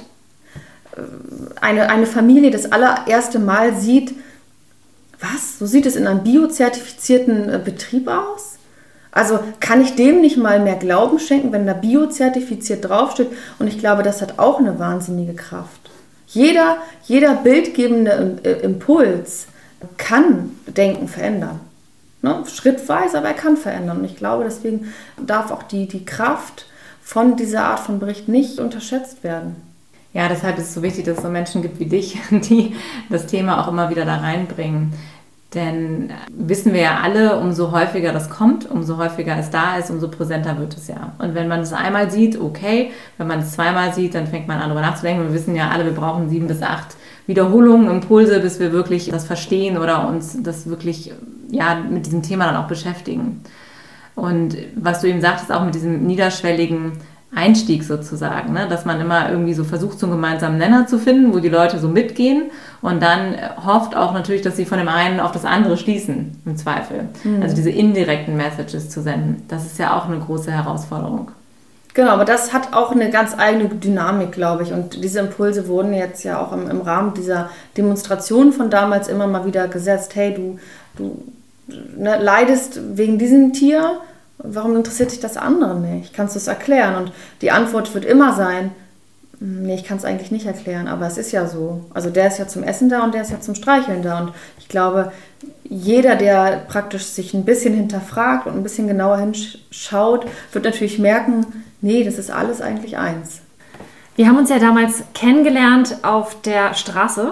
eine, eine Familie das allererste Mal sieht, was, so sieht es in einem biozertifizierten Betrieb aus? Also kann ich dem nicht mal mehr Glauben schenken, wenn da biozertifiziert draufsteht? Und ich glaube, das hat auch eine wahnsinnige Kraft. Jeder, jeder bildgebende Impuls kann Denken verändern. Ne? Schrittweise, aber er kann verändern. Und ich glaube, deswegen darf auch die, die Kraft von dieser Art von Bericht nicht unterschätzt werden. Ja, deshalb ist es so wichtig, dass es so Menschen gibt wie dich, die das Thema auch immer wieder da reinbringen. Denn wissen wir ja alle, umso häufiger das kommt, umso häufiger es da ist, umso präsenter wird es ja. Und wenn man es einmal sieht, okay, wenn man es zweimal sieht, dann fängt man an, darüber nachzudenken. Wir wissen ja alle, wir brauchen sieben bis acht Wiederholungen, Impulse, bis wir wirklich das verstehen oder uns das wirklich ja, mit diesem Thema dann auch beschäftigen. Und was du eben sagtest, auch mit diesem niederschwelligen Einstieg sozusagen, ne? Dass man immer irgendwie so versucht, so einen gemeinsamen Nenner zu finden, wo die Leute so mitgehen und dann hofft auch natürlich, dass sie von dem einen auf das andere schließen, im Zweifel. Mhm. Also diese indirekten Messages zu senden, das ist ja auch eine große Herausforderung. Genau, aber das hat auch eine ganz eigene Dynamik, glaube ich. Und diese Impulse wurden jetzt ja auch im, im Rahmen dieser Demonstration von damals immer mal wieder gesetzt. Hey, du, du ne, leidest wegen diesem Tier, warum interessiert dich das andere nicht? Kannst du es erklären? Und die Antwort wird immer sein, nee, ich kann es eigentlich nicht erklären, aber es ist ja so. Also der ist ja zum Essen da und der ist ja zum Streicheln da. Und ich glaube, jeder, der praktisch sich ein bisschen hinterfragt und ein bisschen genauer hinschaut, wird natürlich merken, nee, das ist alles eigentlich eins. Wir haben uns ja damals kennengelernt auf der Straße.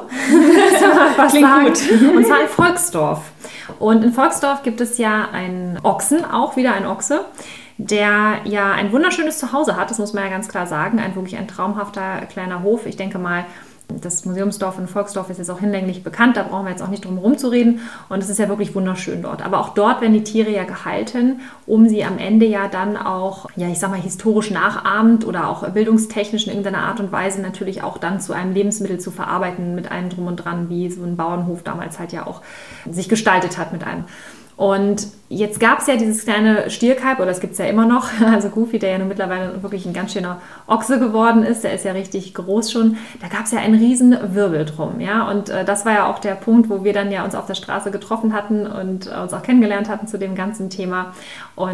Was Klingt sagen. Gut. Und zwar in Volksdorf. Und in Volksdorf gibt es ja einen Ochsen, auch wieder ein Ochse, der ja ein wunderschönes Zuhause hat, das muss man ja ganz klar sagen. Ein wirklich ein traumhafter kleiner Hof. Ich denke mal, das Museumsdorf in Volksdorf ist jetzt auch hinlänglich bekannt, da brauchen wir jetzt auch nicht drum herum zu reden. Und es ist ja wirklich wunderschön dort. Aber auch dort werden die Tiere ja gehalten, um sie am Ende ja dann auch, ja ich sag mal, historisch nachahmend oder auch bildungstechnisch in irgendeiner Art und Weise natürlich auch dann zu einem Lebensmittel zu verarbeiten mit allem drum und dran, wie so ein Bauernhof damals halt ja auch sich gestaltet hat mit einem. Und jetzt gab es ja dieses kleine Stierkalb, oder es gibt es ja immer noch, also Goofy, der ja nun mittlerweile wirklich ein ganz schöner Ochse geworden ist, der ist ja richtig groß schon, da gab es ja einen riesen Wirbel drum, ja, und äh, das war ja auch der Punkt, wo wir dann ja uns auf der Straße getroffen hatten und äh, uns auch kennengelernt hatten zu dem ganzen Thema. Und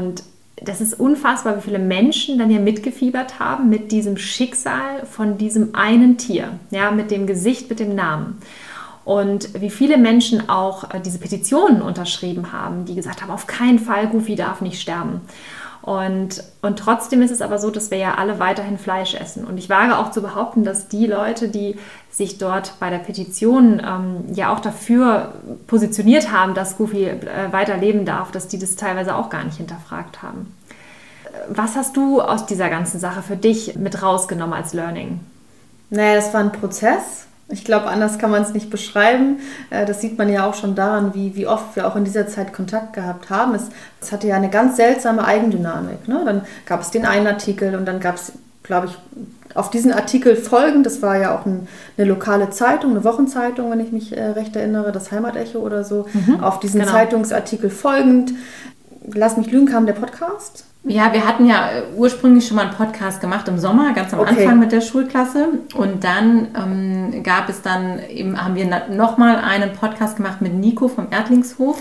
das ist unfassbar, wie viele Menschen dann hier mitgefiebert haben mit diesem Schicksal von diesem einen Tier, ja, mit dem Gesicht, mit dem Namen. Und wie viele Menschen auch diese Petitionen unterschrieben haben, die gesagt haben, auf keinen Fall, Goofy darf nicht sterben. Und, und trotzdem ist es aber so, dass wir ja alle weiterhin Fleisch essen. Und ich wage auch zu behaupten, dass die Leute, die sich dort bei der Petition ähm, ja auch dafür positioniert haben, dass Goofy äh, weiterleben darf, dass die das teilweise auch gar nicht hinterfragt haben. Was hast du aus dieser ganzen Sache für dich mit rausgenommen als Learning? Naja, das war ein Prozess. Ich glaube, anders kann man es nicht beschreiben. Das sieht man ja auch schon daran, wie, wie oft wir auch in dieser Zeit Kontakt gehabt haben. Es, es hatte ja eine ganz seltsame Eigendynamik. Ne? Dann gab es den einen Artikel und dann gab es, glaube ich, auf diesen Artikel folgend, das war ja auch ein, eine lokale Zeitung, eine Wochenzeitung, wenn ich mich äh, recht erinnere, das Heimatecho oder so, mhm, auf diesen genau. Zeitungsartikel folgend. Lass mich lügen, kam der Podcast. Ja, wir hatten ja ursprünglich schon mal einen Podcast gemacht im Sommer, ganz am okay. Anfang mit der Schulklasse. Und dann ähm, gab es dann, eben haben wir nochmal einen Podcast gemacht mit Nico vom Erdlingshof,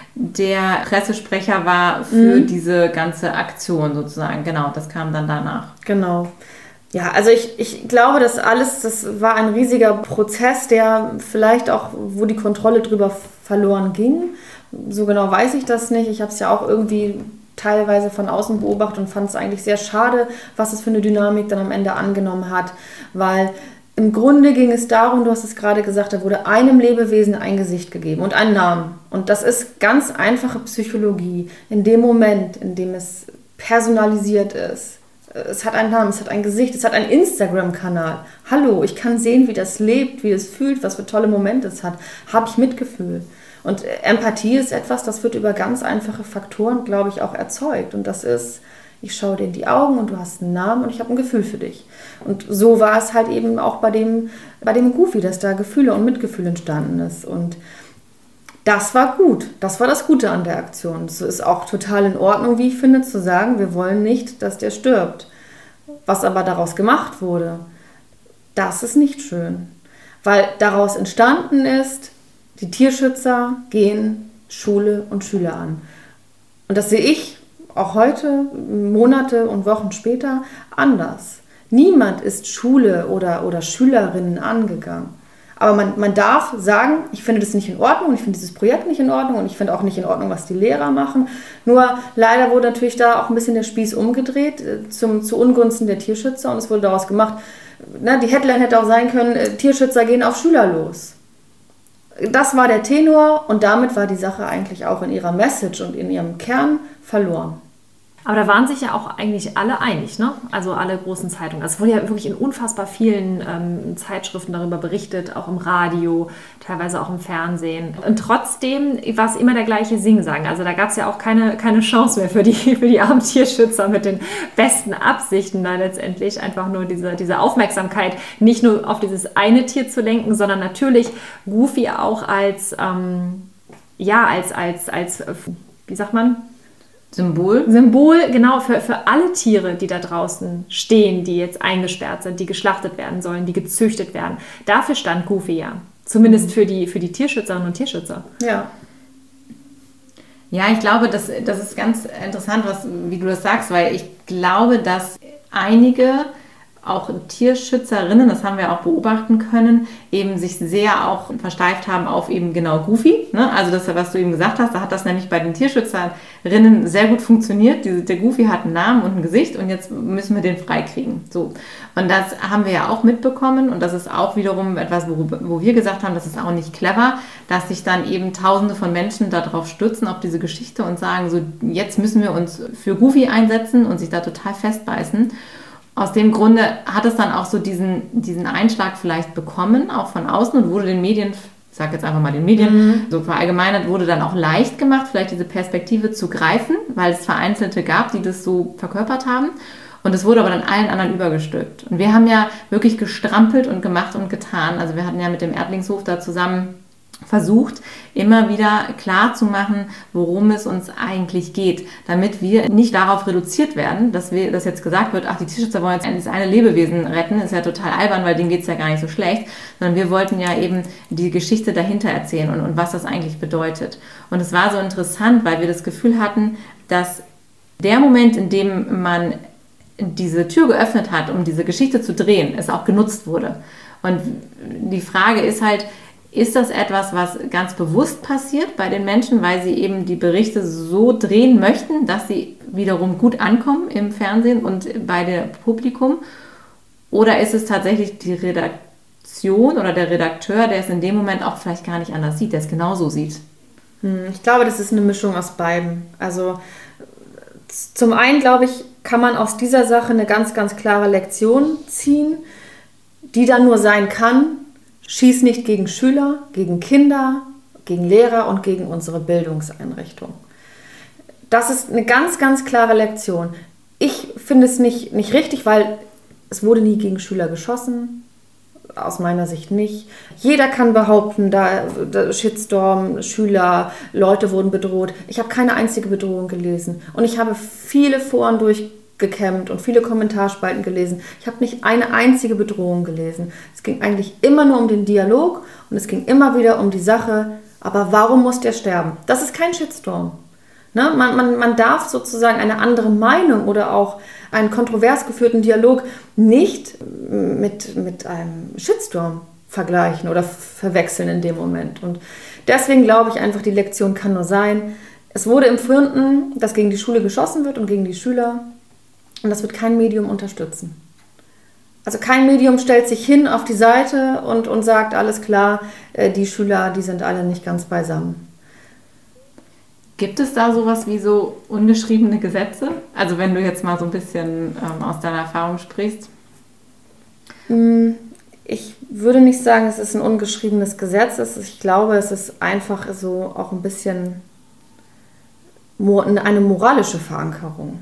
der Pressesprecher war für mhm. diese ganze Aktion sozusagen. Genau, das kam dann danach. Genau. Ja, also ich, ich glaube, das alles, das war ein riesiger Prozess, der vielleicht auch, wo die Kontrolle drüber verloren ging. So genau weiß ich das nicht. Ich habe es ja auch irgendwie teilweise von außen beobachtet und fand es eigentlich sehr schade, was es für eine Dynamik dann am Ende angenommen hat, weil im Grunde ging es darum, du hast es gerade gesagt, da wurde einem Lebewesen ein Gesicht gegeben und einen Namen. Und das ist ganz einfache Psychologie. In dem Moment, in dem es personalisiert ist, es hat einen Namen, es hat ein Gesicht, es hat einen Instagram-Kanal. Hallo, ich kann sehen, wie das lebt, wie es fühlt, was für tolle Momente es hat. Habe ich Mitgefühl. Und Empathie ist etwas, das wird über ganz einfache Faktoren, glaube ich, auch erzeugt. Und das ist, ich schaue dir in die Augen und du hast einen Namen und ich habe ein Gefühl für dich. Und so war es halt eben auch bei dem, bei dem Goofy, dass da Gefühle und Mitgefühl entstanden ist. Und das war gut. Das war das Gute an der Aktion. Es ist auch total in Ordnung, wie ich finde, zu sagen, wir wollen nicht, dass der stirbt. Was aber daraus gemacht wurde, das ist nicht schön. Weil daraus entstanden ist, die Tierschützer gehen Schule und Schüler an. Und das sehe ich auch heute, Monate und Wochen später, anders. Niemand ist Schule oder, oder Schülerinnen angegangen. Aber man, man darf sagen, ich finde das nicht in Ordnung und ich finde dieses Projekt nicht in Ordnung und ich finde auch nicht in Ordnung, was die Lehrer machen. Nur leider wurde natürlich da auch ein bisschen der Spieß umgedreht zum, zu Ungunsten der Tierschützer und es wurde daraus gemacht, na, die Headline hätte auch sein können, Tierschützer gehen auf Schüler los. Das war der Tenor und damit war die Sache eigentlich auch in ihrer Message und in ihrem Kern verloren. Aber da waren sich ja auch eigentlich alle einig, ne? Also alle großen Zeitungen. Also es wurde ja wirklich in unfassbar vielen ähm, Zeitschriften darüber berichtet, auch im Radio, teilweise auch im Fernsehen. Und trotzdem war es immer der gleiche Singsang. Also da gab es ja auch keine, keine Chance mehr für die, für die armen Tierschützer mit den besten Absichten, da letztendlich einfach nur diese, diese Aufmerksamkeit nicht nur auf dieses eine Tier zu lenken, sondern natürlich Goofy auch als, ähm, ja, als, als, als, wie sagt man? Symbol? Symbol, genau, für, für alle Tiere, die da draußen stehen, die jetzt eingesperrt sind, die geschlachtet werden sollen, die gezüchtet werden. Dafür stand Goofy ja. Zumindest für die, für die Tierschützerinnen und Tierschützer. Ja. Ja, ich glaube, das, das ist ganz interessant, was, wie du das sagst, weil ich glaube, dass einige, auch Tierschützerinnen, das haben wir auch beobachten können, eben sich sehr auch versteift haben auf eben genau Goofy. Ne? Also das, was du eben gesagt hast, da hat das nämlich bei den Tierschützerinnen sehr gut funktioniert. Die, der Goofy hat einen Namen und ein Gesicht und jetzt müssen wir den freikriegen. So. Und das haben wir ja auch mitbekommen und das ist auch wiederum etwas, wo, wo wir gesagt haben, das ist auch nicht clever, dass sich dann eben Tausende von Menschen darauf stürzen, auf diese Geschichte und sagen, so jetzt müssen wir uns für Goofy einsetzen und sich da total festbeißen. Aus dem Grunde hat es dann auch so diesen, diesen Einschlag vielleicht bekommen, auch von außen und wurde den Medien, ich sage jetzt einfach mal den Medien, mhm. so verallgemeinert, wurde dann auch leicht gemacht, vielleicht diese Perspektive zu greifen, weil es Vereinzelte gab, die das so verkörpert haben. Und es wurde aber dann allen anderen übergestülpt. Und wir haben ja wirklich gestrampelt und gemacht und getan. Also wir hatten ja mit dem Erdlingshof da zusammen versucht, immer wieder klar zu machen, worum es uns eigentlich geht, damit wir nicht darauf reduziert werden, dass wir, dass jetzt gesagt wird, ach, die Tierschützer wollen jetzt das eine Lebewesen retten, ist ja total albern, weil denen geht es ja gar nicht so schlecht, sondern wir wollten ja eben die Geschichte dahinter erzählen und, und was das eigentlich bedeutet. Und es war so interessant, weil wir das Gefühl hatten, dass Der Moment, in dem man diese Tür geöffnet hat, um diese Geschichte zu drehen, es auch genutzt wurde. Und die Frage ist halt, ist das etwas, was ganz bewusst passiert bei den Menschen, weil sie eben die Berichte so drehen möchten, dass sie wiederum gut ankommen im Fernsehen und bei dem Publikum? Oder ist es tatsächlich die Redaktion oder der Redakteur, der es in dem Moment auch vielleicht gar nicht anders sieht, der es genauso sieht? Ich glaube, das ist eine Mischung aus beiden. Also zum einen, glaube ich, kann man aus dieser Sache eine ganz, ganz klare Lektion ziehen, die dann nur sein kann: Schieß nicht gegen Schüler, gegen Kinder, gegen Lehrer und gegen unsere Bildungseinrichtung. Das ist eine ganz, ganz klare Lektion. Ich finde es nicht, nicht richtig, weil es wurde nie gegen Schüler geschossen. Aus meiner Sicht nicht. Jeder kann behaupten, da, da Shitstorm, Schüler, Leute wurden bedroht. Ich habe keine einzige Bedrohung gelesen. Und ich habe viele Foren durchgekämmt und viele Kommentarspalten gelesen. Ich habe nicht eine einzige Bedrohung gelesen. Es ging eigentlich immer nur um den Dialog und es ging immer wieder um die Sache, aber warum muss der sterben? Das ist kein Shitstorm. Ne? Man, man, man darf sozusagen eine andere Meinung oder auch einen kontrovers geführten Dialog nicht mit, mit einem Shitstorm vergleichen oder verwechseln in dem Moment. Und deswegen glaube ich einfach, die Lektion kann nur sein, es wurde empfunden, dass gegen die Schule geschossen wird und gegen die Schüler, und das wird kein Medium unterstützen. Also kein Medium stellt sich hin auf die Seite und, und sagt, alles klar, die Schüler, die sind alle nicht ganz beisammen. Gibt es da sowas wie so ungeschriebene Gesetze? Also wenn du jetzt mal so ein bisschen ähm, aus deiner Erfahrung sprichst. Ich würde nicht sagen, es ist ein ungeschriebenes Gesetz. Ich glaube, es ist einfach so auch ein bisschen eine moralische Verankerung.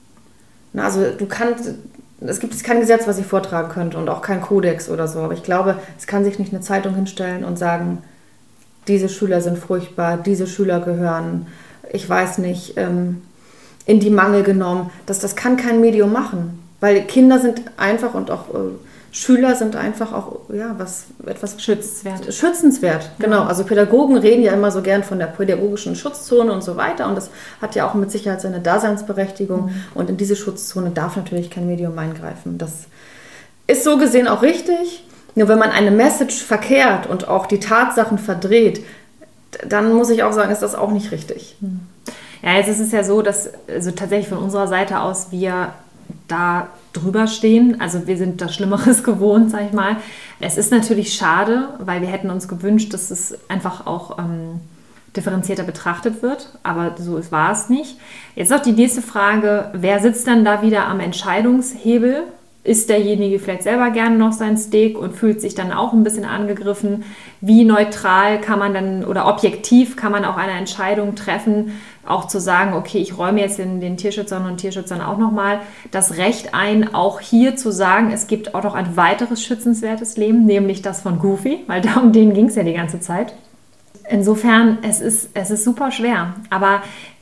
Also du kannst, es gibt kein Gesetz, was ich vortragen könnte und auch kein Kodex oder so. Aber ich glaube, es kann sich nicht eine Zeitung hinstellen und sagen, diese Schüler sind furchtbar, diese Schüler gehören, ich weiß nicht, ähm, in die Mangel genommen. Das, das kann kein Medium machen, weil Kinder sind einfach und auch äh, Schüler sind einfach auch ja, was, etwas schützenswert. Schützenswert, genau. Also Pädagogen reden ja immer so gern von der pädagogischen Schutzzone und so weiter und das hat ja auch mit Sicherheit seine Daseinsberechtigung, mhm. Und in diese Schutzzone darf natürlich kein Medium eingreifen. Das ist so gesehen auch richtig. Nur wenn man eine Message verkehrt und auch die Tatsachen verdreht, dann muss ich auch sagen, ist das auch nicht richtig. Ja, jetzt ist es ja so, dass also tatsächlich von unserer Seite aus wir da drüber stehen. Also wir sind das Schlimmeres gewohnt, sag ich mal. Es ist natürlich schade, weil wir hätten uns gewünscht, dass es einfach auch ähm, differenzierter betrachtet wird. Aber so war es nicht. Jetzt noch die nächste Frage, wer sitzt dann da wieder am Entscheidungshebel? Ist derjenige vielleicht selber gerne noch sein Steak und fühlt sich dann auch ein bisschen angegriffen? Wie neutral kann man dann oder objektiv kann man auch eine Entscheidung treffen, auch zu sagen, okay, ich räume jetzt den, den Tierschützern und Tierschützern auch nochmal das Recht ein, auch hier zu sagen, es gibt auch noch ein weiteres schützenswertes Leben, nämlich das von Goofy, weil um den ging es ja die ganze Zeit. Insofern, es ist, es ist super schwer, aber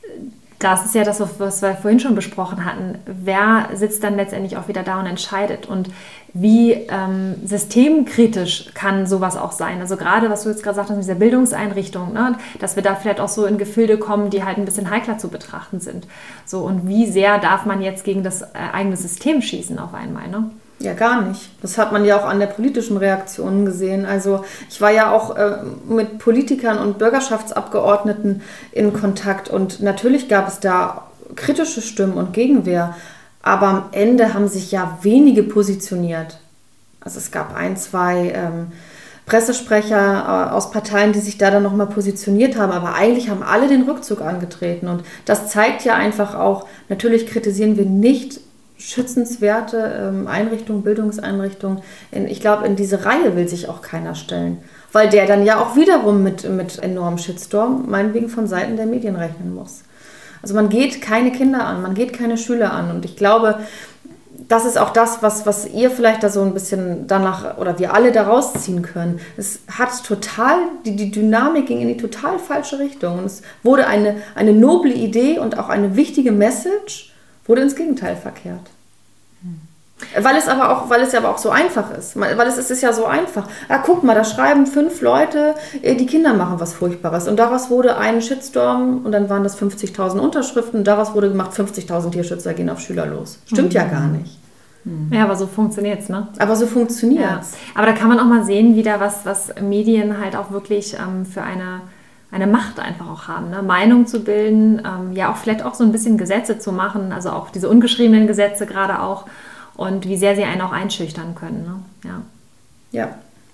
das ist ja das, was wir vorhin schon besprochen hatten. Wer sitzt dann letztendlich auch wieder da und entscheidet? Und wie ähm, systemkritisch kann sowas auch sein? Also gerade, was du jetzt gerade gesagt hast, mit dieser Bildungseinrichtung, ne? Dass wir da vielleicht auch so in Gefilde kommen, die halt ein bisschen heikler zu betrachten sind. So, und wie sehr darf man jetzt gegen das äh, eigene System schießen auf einmal, ne? Ja, gar nicht. Das hat man ja auch an der politischen Reaktion gesehen. Also ich war ja auch äh, mit Politikern und Bürgerschaftsabgeordneten in Kontakt und natürlich gab es da kritische Stimmen und Gegenwehr, aber am Ende haben sich ja wenige positioniert. Also es gab ein, zwei ähm, Pressesprecher äh, aus Parteien, die sich da dann nochmal positioniert haben, aber eigentlich haben alle den Rückzug angetreten und das zeigt ja einfach auch, natürlich kritisieren wir nicht schützenswerte ähm, Einrichtungen, Bildungseinrichtungen. In, ich glaube, in diese Reihe will sich auch keiner stellen, weil der dann ja auch wiederum mit, mit enormem Shitstorm, meinetwegen von Seiten der Medien rechnen muss. Also man geht keine Kinder an, man geht keine Schüler an und ich glaube, das ist auch das, was, was ihr vielleicht da so ein bisschen danach oder wir alle da rausziehen können. Es hat total, die, die Dynamik ging in die total falsche Richtung und es wurde eine, eine noble Idee und auch eine wichtige Message wurde ins Gegenteil verkehrt. Weil es aber auch, weil es ja aber auch so einfach ist. Weil es ist ja so einfach. Ah, guck mal, da schreiben fünf Leute, die Kinder machen was Furchtbares. Und daraus wurde ein Shitstorm und dann waren das fünfzigtausend Unterschriften und daraus wurde gemacht, fünfzigtausend Tierschützer gehen auf Schüler los. Stimmt mhm. ja gar nicht. Ja, aber so funktioniert's, ne? Aber so funktioniert's. Ja. Aber da kann man auch mal sehen, wieder was, was Medien halt auch wirklich ähm, für eine, eine Macht einfach auch haben, ne? Meinung zu bilden, ähm, ja auch vielleicht auch so ein bisschen Gesetze zu machen, also auch diese ungeschriebenen Gesetze gerade auch und wie sehr sie einen auch einschüchtern können, ne? Ja. Ja.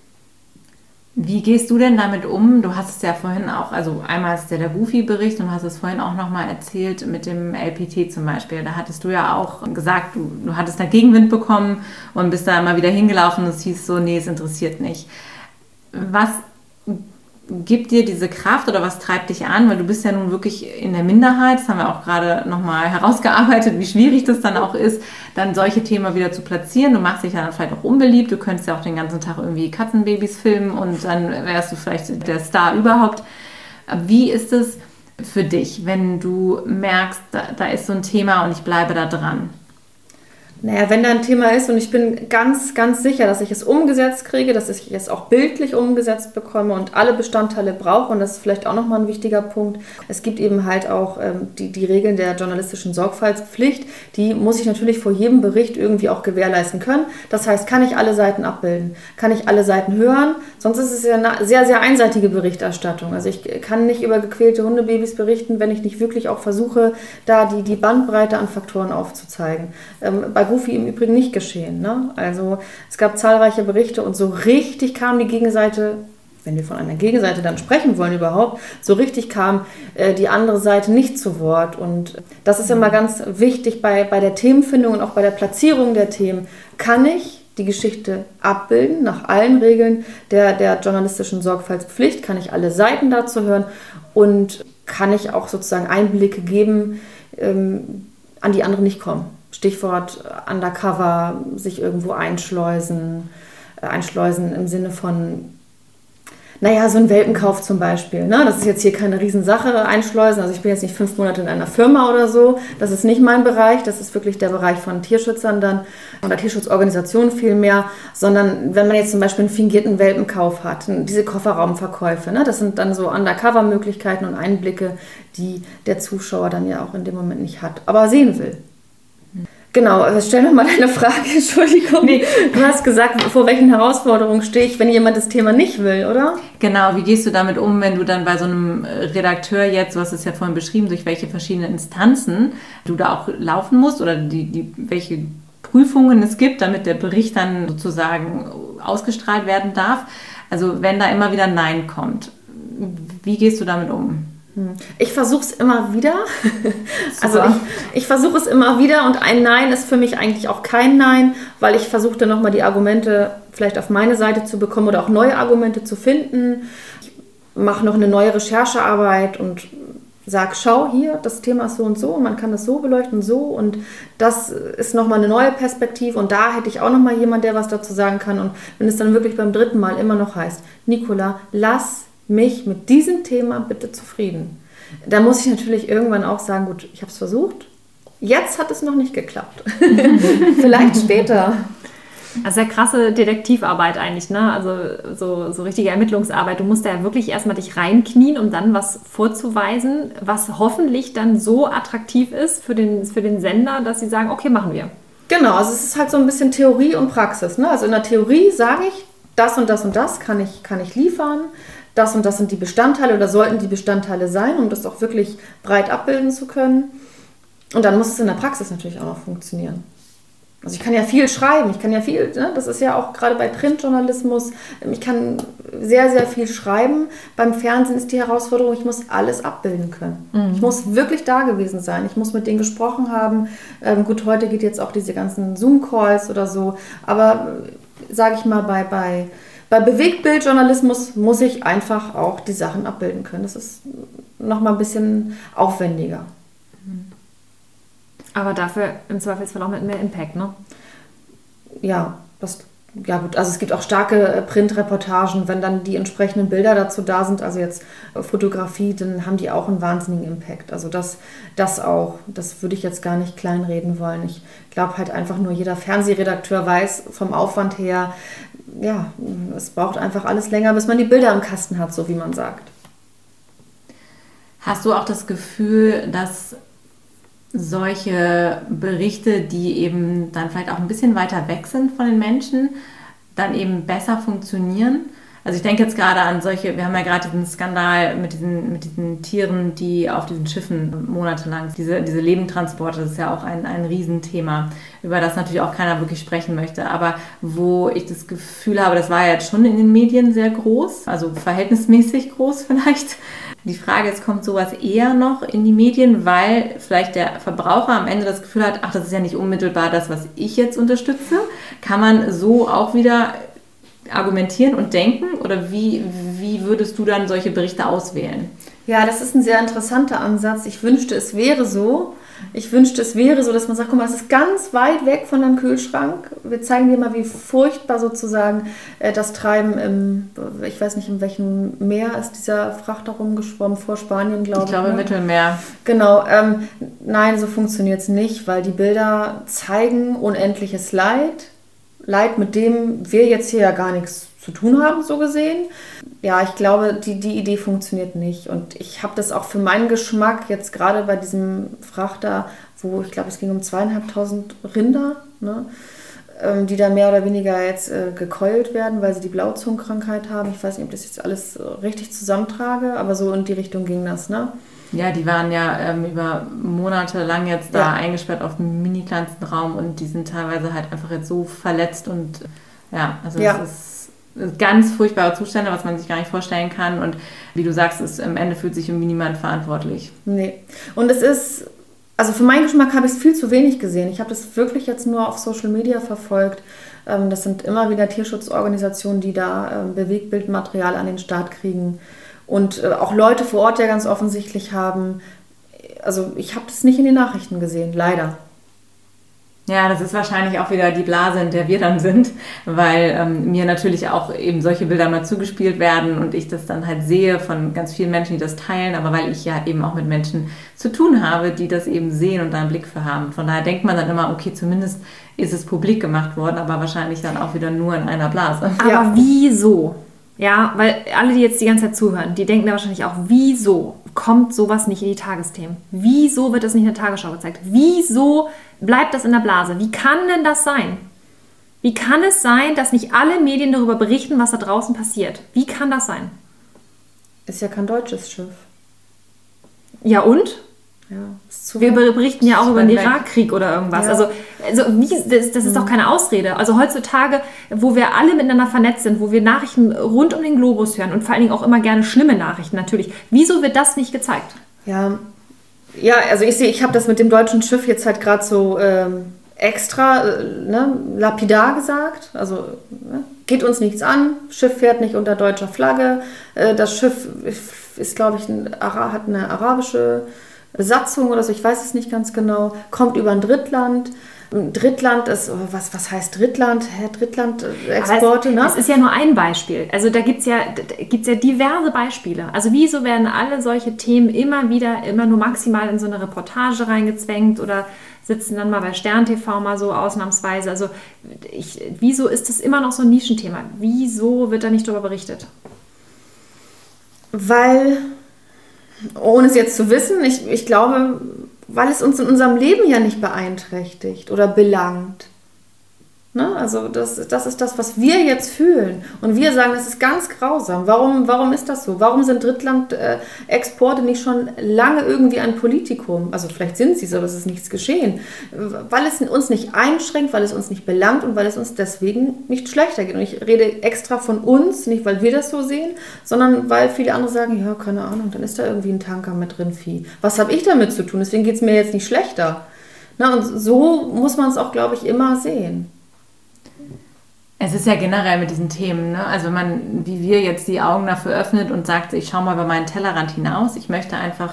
Wie gehst du denn damit um? Du hast es ja vorhin auch, also einmal ist der, der Goofy-Bericht und du hast es vorhin auch nochmal erzählt mit dem L P T zum Beispiel. Da hattest du ja auch gesagt, du, du hattest da Gegenwind bekommen und bist da mal wieder hingelaufen und es hieß so, nee, es interessiert nicht. Was gibt dir diese Kraft oder was treibt dich an? Weil du bist ja nun wirklich in der Minderheit, das haben wir auch gerade nochmal herausgearbeitet, wie schwierig das dann auch ist, dann solche Themen wieder zu platzieren. Du machst dich ja dann vielleicht auch unbeliebt, du könntest ja auch den ganzen Tag irgendwie Katzenbabys filmen und dann wärst du vielleicht der Star überhaupt. Wie ist es für dich, wenn du merkst, da, da ist so ein Thema und ich bleibe da dran? Naja, wenn da ein Thema ist und ich bin ganz, ganz sicher, dass ich es umgesetzt kriege, dass ich es auch bildlich umgesetzt bekomme und alle Bestandteile brauche, und das ist vielleicht auch nochmal ein wichtiger Punkt, es gibt eben halt auch ähm, die, die Regeln der journalistischen Sorgfaltspflicht, die muss ich natürlich vor jedem Bericht irgendwie auch gewährleisten können. Das heißt, kann ich alle Seiten abbilden, kann ich alle Seiten hören, sonst ist es ja eine sehr, sehr einseitige Berichterstattung. Also ich kann nicht über gequälte Hundebabys berichten, wenn ich nicht wirklich auch versuche, da die, die Bandbreite an Faktoren aufzuzeigen. Ähm, bei Goofy im Übrigen nicht geschehen. Ne? Also es gab zahlreiche Berichte und so richtig kam die Gegenseite, wenn wir von einer Gegenseite dann sprechen wollen überhaupt, so richtig kam äh, die andere Seite nicht zu Wort. Und das ist immer ganz wichtig bei, bei der Themenfindung und auch bei der Platzierung der Themen. Kann ich die Geschichte abbilden nach allen Regeln der, der journalistischen Sorgfaltspflicht? Kann ich alle Seiten dazu hören? Und kann ich auch sozusagen Einblicke geben, ähm, an die andere nicht kommen? Stichwort Undercover, sich irgendwo einschleusen, äh, einschleusen im Sinne von, naja, so ein Welpenkauf zum Beispiel. Ne? Das ist jetzt hier keine Riesensache, einschleusen. Also ich bin jetzt nicht fünf Monate in einer Firma oder so. Das ist nicht mein Bereich. Das ist wirklich der Bereich von Tierschützern dann oder Tierschutzorganisationen vielmehr. Sondern wenn man jetzt zum Beispiel einen fingierten Welpenkauf hat, diese Kofferraumverkäufe, ne? Das sind dann so Undercover-Möglichkeiten und Einblicke, die der Zuschauer dann ja auch in dem Moment nicht hat, aber sehen will. Genau, stell mir mal deine Frage, Entschuldigung. Nee. Du hast gesagt, vor welchen Herausforderungen stehe ich, wenn jemand das Thema nicht will, oder? Genau, wie gehst du damit um, wenn du dann bei so einem Redakteur jetzt, du hast es ja vorhin beschrieben, durch welche verschiedenen Instanzen du da auch laufen musst oder die, die, welche Prüfungen es gibt, damit der Bericht dann sozusagen ausgestrahlt werden darf. Also wenn da immer wieder Nein kommt, wie gehst du damit um? Ich versuche es immer wieder. Also ich, ich versuche es immer wieder und ein Nein ist für mich eigentlich auch kein Nein, weil ich versuche dann nochmal die Argumente vielleicht auf meine Seite zu bekommen oder auch neue Argumente zu finden. Ich mache noch eine neue Recherchearbeit und sage, schau hier, das Thema ist so und so und man kann das so beleuchten, so und das ist nochmal eine neue Perspektive und da hätte ich auch nochmal jemanden, der was dazu sagen kann. Und wenn es dann wirklich beim dritten Mal immer noch heißt, Nicola, lass mich mit diesem Thema bitte zufrieden. Da muss ich natürlich irgendwann auch sagen, gut, ich habe es versucht, jetzt hat es noch nicht geklappt. Vielleicht später. Also sehr krasse Detektivarbeit eigentlich, ne? Also so, so richtige Ermittlungsarbeit. Du musst da ja wirklich erstmal dich reinknien, um dann was vorzuweisen, was hoffentlich dann so attraktiv ist für den, für den Sender, dass sie sagen, okay, machen wir. Genau, also es ist halt so ein bisschen Theorie und Praxis. Ne? Also in der Theorie sage ich, das und das und das kann ich, kann ich liefern. Das und das sind die Bestandteile oder sollten die Bestandteile sein, um das auch wirklich breit abbilden zu können. Und dann muss es in der Praxis natürlich auch noch funktionieren. Also ich kann ja viel schreiben, ich kann ja viel, ne? Das ist ja auch gerade bei Printjournalismus, ich kann sehr, sehr viel schreiben. Beim Fernsehen ist die Herausforderung, ich muss alles abbilden können. Mhm. Ich muss wirklich da gewesen sein, ich muss mit denen gesprochen haben. Ähm, gut, heute geht jetzt auch diese ganzen Zoom-Calls oder so, aber sage ich mal, bei... bei Bei Bewegtbildjournalismus muss ich einfach auch die Sachen abbilden können. Das ist nochmal ein bisschen aufwendiger. Aber dafür im Zweifelsfall auch mit mehr Impact, ne? Ja, das ja gut, also es gibt auch starke Printreportagen, wenn dann die entsprechenden Bilder dazu da sind, also jetzt Fotografie, dann haben die auch einen wahnsinnigen Impact. Also das, das auch, das würde ich jetzt gar nicht kleinreden wollen. Ich glaube halt einfach nur, jeder Fernsehredakteur weiß vom Aufwand her, ja, es braucht einfach alles länger, bis man die Bilder im Kasten hat, so wie man sagt. Hast du auch das Gefühl, dass solche Berichte, die eben dann vielleicht auch ein bisschen weiter weg sind von den Menschen, dann eben besser funktionieren? Also ich denke jetzt gerade an solche, wir haben ja gerade diesen Skandal mit diesen, mit diesen Tieren, die auf diesen Schiffen monatelang, diese, diese Lebendtransporte, das ist ja auch ein, ein Riesenthema, über das natürlich auch keiner wirklich sprechen möchte, aber wo ich das Gefühl habe, das war ja jetzt schon in den Medien sehr groß, also verhältnismäßig groß vielleicht. Die Frage ist, kommt sowas eher noch in die Medien, weil vielleicht der Verbraucher am Ende das Gefühl hat, ach, das ist ja nicht unmittelbar das, was ich jetzt unterstütze. Kann man so auch wieder argumentieren und denken? Oder wie, wie würdest du dann solche Berichte auswählen? Ja, das ist ein sehr interessanter Ansatz. Ich wünschte, es wäre so. Ich wünschte, es wäre so, dass man sagt, guck mal, es ist ganz weit weg von deinem Kühlschrank. Wir zeigen dir mal, wie furchtbar sozusagen äh, das Treiben im, ich weiß nicht, in welchem Meer ist dieser Frachter rumgeschwommen, vor Spanien, glaube ich. Ich glaube, ne? im Mittelmeer. Genau. Ähm, nein, so funktioniert es nicht, weil die Bilder zeigen unendliches Leid. Leid, mit dem wir jetzt hier ja gar nichts zu tun haben, so gesehen. Ja, ich glaube, die, die Idee funktioniert nicht. Und ich habe das auch für meinen Geschmack jetzt gerade bei diesem Frachter, wo ich glaube, es ging um zweieinhalbtausend Rinder, ne, ähm, die da mehr oder weniger jetzt äh, gekeult werden, weil sie die Blauzungenkrankheit haben. Ich weiß nicht, ob ich das jetzt alles äh, richtig zusammentrage, aber so in die Richtung ging das, ne? Ja, die waren ja ähm, über Monate lang jetzt da ja. eingesperrt auf einem mini kleinsten Raum und die sind teilweise halt einfach jetzt so verletzt und ja, also ja. es ist ganz furchtbare Zustände, was man sich gar nicht vorstellen kann und wie du sagst, ist, am Ende fühlt sich irgendwie niemand verantwortlich. Nee, und es ist, also für meinen Geschmack habe ich es viel zu wenig gesehen. Ich habe das wirklich jetzt nur auf Social Media verfolgt. Das sind immer wieder Tierschutzorganisationen, die da Bewegbildmaterial an den Start kriegen. Und auch Leute vor Ort ja ganz offensichtlich haben, also ich habe das nicht in den Nachrichten gesehen, leider. Ja, das ist wahrscheinlich auch wieder die Blase, in der wir dann sind, weil ähm, mir natürlich auch eben solche Bilder mal zugespielt werden und ich das dann halt sehe von ganz vielen Menschen, die das teilen, aber weil ich ja eben auch mit Menschen zu tun habe, die das eben sehen und da einen Blick für haben. Von daher denkt man dann immer, okay, zumindest ist es publik gemacht worden, aber wahrscheinlich dann auch wieder nur in einer Blase. Aber ja. wieso? Ja, weil alle, die jetzt die ganze Zeit zuhören, die denken da wahrscheinlich auch, wieso kommt sowas nicht in die Tagesthemen? Wieso wird das nicht in der Tagesschau gezeigt? Wieso bleibt das in der Blase? Wie kann denn das sein? Wie kann es sein, dass nicht alle Medien darüber berichten, was da draußen passiert? Wie kann das sein? Ist ja kein deutsches Schiff. Ja und? Ja, ist zu Wir berichten ja auch über den weg. Irakkrieg oder irgendwas. Ja. Also, also wie, das, das ist doch keine Ausrede. Also heutzutage, wo wir alle miteinander vernetzt sind, wo wir Nachrichten rund um den Globus hören und vor allen Dingen auch immer gerne schlimme Nachrichten natürlich. Wieso wird das nicht gezeigt? Ja, ja, also ich sehe, ich habe das mit dem deutschen Schiff jetzt halt gerade so ähm, extra äh, ne, lapidar gesagt. Also ne, geht uns nichts an, Schiff fährt nicht unter deutscher Flagge. Äh, das Schiff ist, glaube ich, ein, hat eine arabische Besatzung oder so, ich weiß es nicht ganz genau, kommt über ein Drittland. Drittland ist, was, was heißt Drittland? Hä, Drittland-Exporte, es, ne? Es ist ja nur ein Beispiel. Also da gibt es ja, gibt's ja diverse Beispiele. Also wieso werden alle solche Themen immer wieder, immer nur maximal in so eine Reportage reingezwängt oder sitzen dann mal bei Stern T V mal so ausnahmsweise. Also ich, wieso ist das immer noch so ein Nischenthema? Wieso wird da nicht darüber berichtet? Weil, ohne es jetzt zu wissen, ich, ich glaube, weil es uns in unserem Leben ja nicht beeinträchtigt oder belangt. Ne? Also das, das ist das, was wir jetzt fühlen. Und wir sagen, das ist ganz grausam. Warum, warum ist das so? Warum sind Drittland-Exporte nicht schon lange irgendwie ein Politikum? Also vielleicht sind sie es, aber es ist nichts geschehen. Weil es uns nicht einschränkt, weil es uns nicht belangt und weil es uns deswegen nicht schlechter geht. Und ich rede extra von uns, nicht weil wir das so sehen, sondern weil viele andere sagen, ja, keine Ahnung, dann ist da irgendwie ein Tanker mit drin, Vieh. Was habe ich damit zu tun? Deswegen geht es mir jetzt nicht schlechter. Na, und so muss man es auch, glaube ich, immer sehen. Es ist ja generell mit diesen Themen, ne? Also wenn man, wie wir jetzt die Augen dafür öffnet und sagt, ich schaue mal über meinen Tellerrand hinaus, ich möchte einfach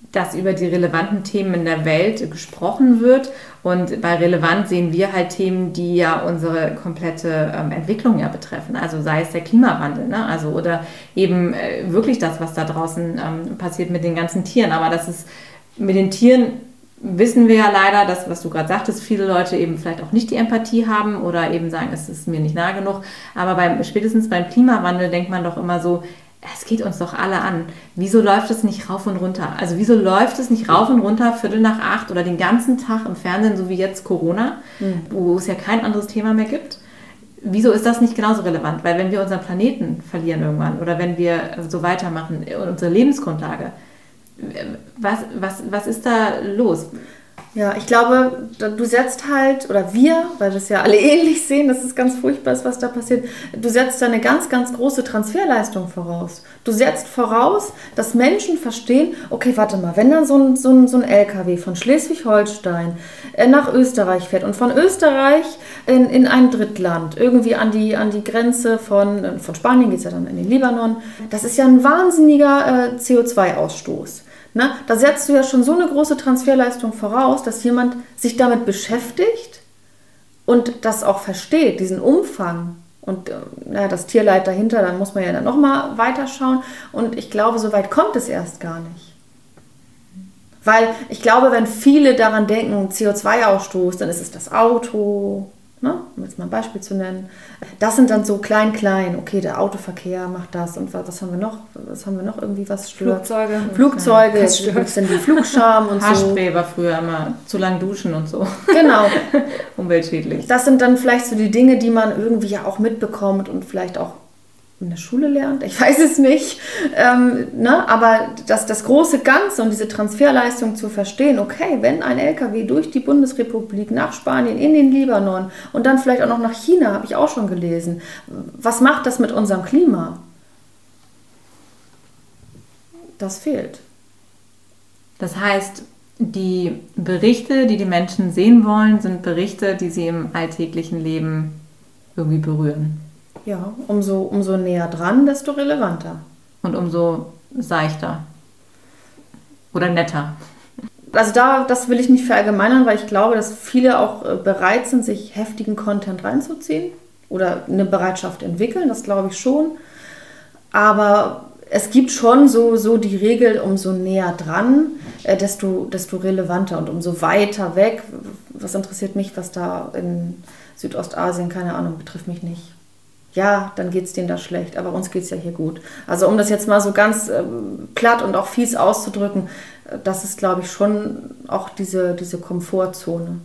dass über die relevanten Themen in der Welt gesprochen wird. Und bei relevant sehen wir halt Themen, die ja unsere komplette ähm, Entwicklung ja betreffen. Also sei es der Klimawandel, ne? Also oder eben äh, wirklich das, was da draußen ähm, passiert mit den ganzen Tieren. Aber das ist mit den Tieren, wissen wir ja leider, dass, was du gerade sagtest, viele Leute eben vielleicht auch nicht die Empathie haben oder eben sagen, es ist mir nicht nah genug. Aber beim, spätestens beim Klimawandel denkt man doch immer so, es geht uns doch alle an. Wieso läuft es nicht rauf und runter? Also wieso läuft es nicht rauf und runter, Viertel nach acht oder den ganzen Tag im Fernsehen, so wie jetzt Corona, mhm. wo es ja kein anderes Thema mehr gibt? Wieso ist das nicht genauso relevant? Weil wenn wir unseren Planeten verlieren irgendwann oder wenn wir so weitermachen, unsere Lebensgrundlage, was, was, was ist da los? Ja, ich glaube, du setzt halt, oder wir, weil wir es ja alle ähnlich sehen, dass es ganz furchtbar ist, was da passiert, du setzt da eine ganz, ganz große Transferleistung voraus. Du setzt voraus, dass Menschen verstehen, okay, warte mal, wenn dann so ein, so ein, so ein L K W von Schleswig-Holstein nach Österreich fährt und von Österreich in, in ein Drittland, irgendwie an die, an die Grenze von, von Spanien geht es ja dann in den Libanon, das ist ja ein wahnsinniger äh, C O zwei Ausstoß. Ne? Da setzt du ja schon so eine große Transferleistung voraus, dass jemand sich damit beschäftigt und das auch versteht, diesen Umfang und äh, das Tierleid dahinter, dann muss man ja dann nochmal weiterschauen und ich glaube, so weit kommt es erst gar nicht. Weil ich glaube, wenn viele daran denken, C O zwei Ausstoß, dann ist es das Auto, ne? Um jetzt mal ein Beispiel zu nennen. Das sind dann so klein, klein. Okay, der Autoverkehr macht das und was haben wir noch? Was haben wir noch irgendwie, was stört? Flugzeuge. Flugzeuge, jetzt gibt es dann die Flugscham und so. Haarspray war früher immer zu lang duschen und so. Genau. Umweltschädlich. Das sind dann vielleicht so die Dinge, die man irgendwie ja auch mitbekommt und vielleicht auch in der Schule lernt, ich weiß es nicht, ähm, ne? Aber das, das große Ganze und diese Transferleistung zu verstehen, okay, wenn ein L K W durch die Bundesrepublik nach Spanien, in den Libanon und dann vielleicht auch noch nach China, habe ich auch schon gelesen, was macht das mit unserem Klima? Das fehlt. Das heißt, die Berichte, die die Menschen sehen wollen, sind Berichte, die sie im alltäglichen Leben irgendwie berühren. Ja, umso, umso näher dran, desto relevanter. Und umso seichter. Oder netter. Also da, das will ich nicht verallgemeinern, weil ich glaube, dass viele auch bereit sind, sich heftigen Content reinzuziehen oder eine Bereitschaft entwickeln, das glaube ich schon. Aber es gibt schon so, so die Regel, umso näher dran, äh, desto, desto relevanter und umso weiter weg. Was interessiert mich, was da in Südostasien, keine Ahnung, betrifft mich nicht. Ja, dann geht es denen da schlecht, aber uns geht es ja hier gut. Also um das jetzt mal so ganz äh, platt und auch fies auszudrücken, äh, das ist, glaube ich, schon auch diese, diese Komfortzone.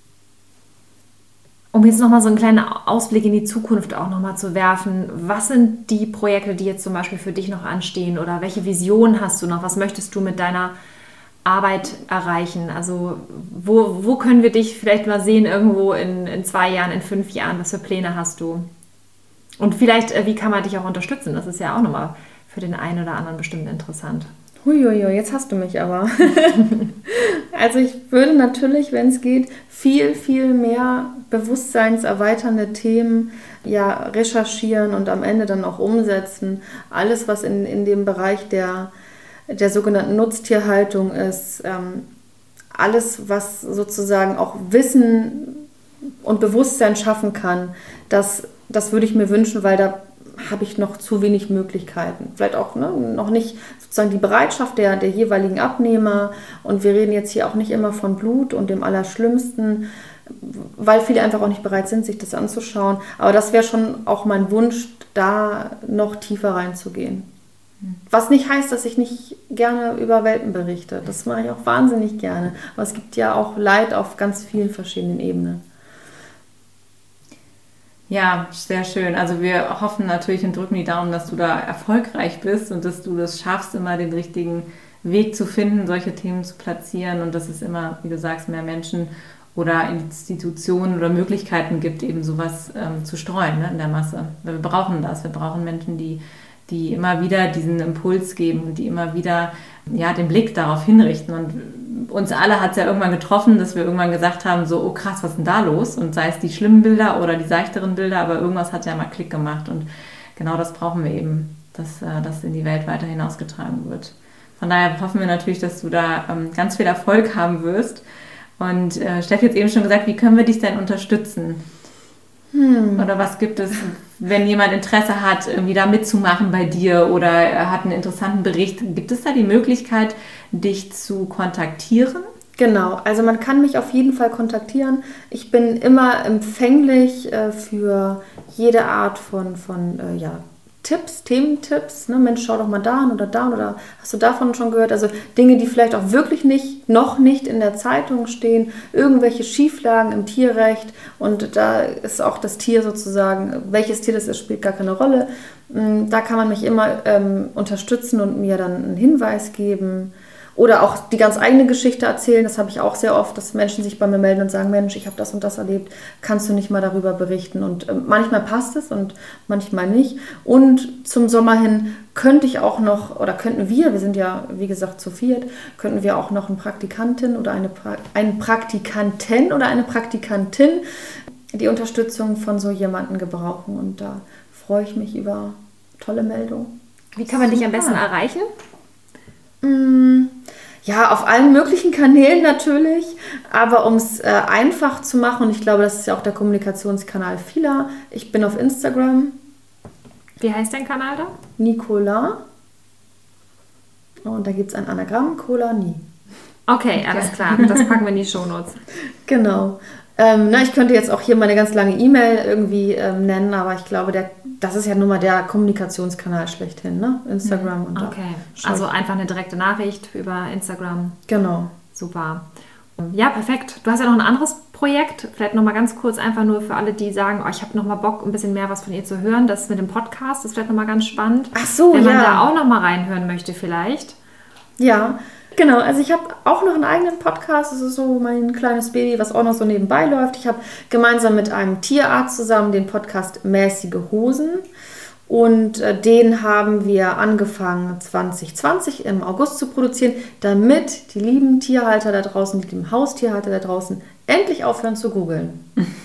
Um jetzt nochmal so einen kleinen Ausblick in die Zukunft auch nochmal zu werfen, was sind die Projekte, die jetzt zum Beispiel für dich noch anstehen oder welche Vision hast du noch? Was möchtest du mit deiner Arbeit erreichen? Also wo, wo können wir dich vielleicht mal sehen, irgendwo in, in zwei Jahren, in fünf Jahren? Was für Pläne hast du? Und vielleicht, wie kann man dich auch unterstützen? Das ist ja auch nochmal für den einen oder anderen bestimmt interessant. Huiuiui, jetzt hast du mich aber. Also ich würde natürlich, wenn es geht, viel, viel mehr bewusstseinserweiternde Themen ja, recherchieren und am Ende dann auch umsetzen. Alles, was in, in dem Bereich der, der sogenannten Nutztierhaltung ist, ähm, alles, was sozusagen auch Wissen und Bewusstsein schaffen kann, das Das würde ich mir wünschen, weil da habe ich noch zu wenig Möglichkeiten. Vielleicht auch ne, noch nicht sozusagen die Bereitschaft der, der jeweiligen Abnehmer. Und wir reden jetzt hier auch nicht immer von Blut und dem Allerschlimmsten, weil viele einfach auch nicht bereit sind, sich das anzuschauen. Aber das wäre schon auch mein Wunsch, da noch tiefer reinzugehen. Was nicht heißt, dass ich nicht gerne über Welpen berichte. Das mache ich auch wahnsinnig gerne. Aber es gibt ja auch Leid auf ganz vielen verschiedenen Ebenen. Ja, sehr schön. Also wir hoffen natürlich und drücken die Daumen, dass du da erfolgreich bist und dass du das schaffst, immer den richtigen Weg zu finden, solche Themen zu platzieren und dass es immer, wie du sagst, mehr Menschen oder Institutionen oder Möglichkeiten gibt, eben sowas ähm, zu streuen, ne, in der Masse. Weil wir brauchen das. Wir brauchen Menschen, die, die immer wieder diesen Impuls geben und die immer wieder ja, den Blick darauf hinrichten. Und uns alle hat es ja irgendwann getroffen, dass wir irgendwann gesagt haben, so, oh krass, was ist denn da los? Und sei es die schlimmen Bilder oder die seichteren Bilder, aber irgendwas hat ja mal Klick gemacht. Und genau das brauchen wir eben, dass das in die Welt weiter hinausgetragen wird. Von daher hoffen wir natürlich, dass du da ähm, ganz viel Erfolg haben wirst. Und äh, Steffi hat eben schon gesagt, wie können wir dich denn unterstützen? Hm. Oder was gibt es, wenn jemand Interesse hat, irgendwie da mitzumachen bei dir oder er hat einen interessanten Bericht, gibt es da die Möglichkeit, dich zu kontaktieren? Genau, also man kann mich auf jeden Fall kontaktieren. Ich bin immer empfänglich äh, für jede Art von, von äh, ja, Tipps, Thementipps. Ne? Mensch, schau doch mal da an oder da an, oder hast du davon schon gehört? Also Dinge, die vielleicht auch wirklich nicht, noch nicht in der Zeitung stehen, irgendwelche Schieflagen im Tierrecht, und da ist auch das Tier sozusagen, welches Tier das ist, spielt gar keine Rolle. Da kann man mich immer ähm, unterstützen und mir dann einen Hinweis geben. Oder auch die ganz eigene Geschichte erzählen, das habe ich auch sehr oft, dass Menschen sich bei mir melden und sagen, Mensch, ich habe das und das erlebt, kannst du nicht mal darüber berichten? Und äh, manchmal passt es und manchmal nicht. Und zum Sommer hin könnte ich auch noch, oder könnten wir, wir sind ja wie gesagt zu viert, könnten wir auch noch eine Praktikantin oder eine pra- einen Praktikantin oder eine Praktikantin die Unterstützung von so jemandem gebrauchen. Und da freue ich mich über tolle Meldungen. Wie kann man dich am besten erreichen? Ja, auf allen möglichen Kanälen natürlich, aber um es äh, einfach zu machen, und ich glaube, das ist ja auch der Kommunikationskanal vieler, ich bin auf Instagram. Wie heißt dein Kanal da? Nicola. Und da gibt es ein Anagramm, Cola nie. Okay, alles klar, das packen wir in die Shownotes. Genau. Ähm, na, ich könnte jetzt auch hier meine ganz lange E-Mail irgendwie ähm, nennen, aber ich glaube, der, das ist ja nun mal der Kommunikationskanal schlechthin, ne? Instagram. Und okay, also einfach eine direkte Nachricht über Instagram. Genau. Super. Ja, perfekt. Du hast ja noch ein anderes Projekt, vielleicht nochmal ganz kurz, einfach nur für alle, die sagen, oh, ich habe nochmal Bock, ein bisschen mehr was von ihr zu hören. Das mit dem Podcast ist vielleicht nochmal ganz spannend. Ach so, Wenn ja. man da auch nochmal reinhören möchte vielleicht. Ja, genau. Also ich habe auch noch einen eigenen Podcast. Das ist so mein kleines Baby, was auch noch so nebenbei läuft. Ich habe gemeinsam mit einem Tierarzt zusammen den Podcast Mäßige Hosen. Und äh, den haben wir angefangen zwanzig zwanzig im August zu produzieren, damit die lieben Tierhalter da draußen, die lieben Haustierhalter da draußen endlich aufhören zu googeln.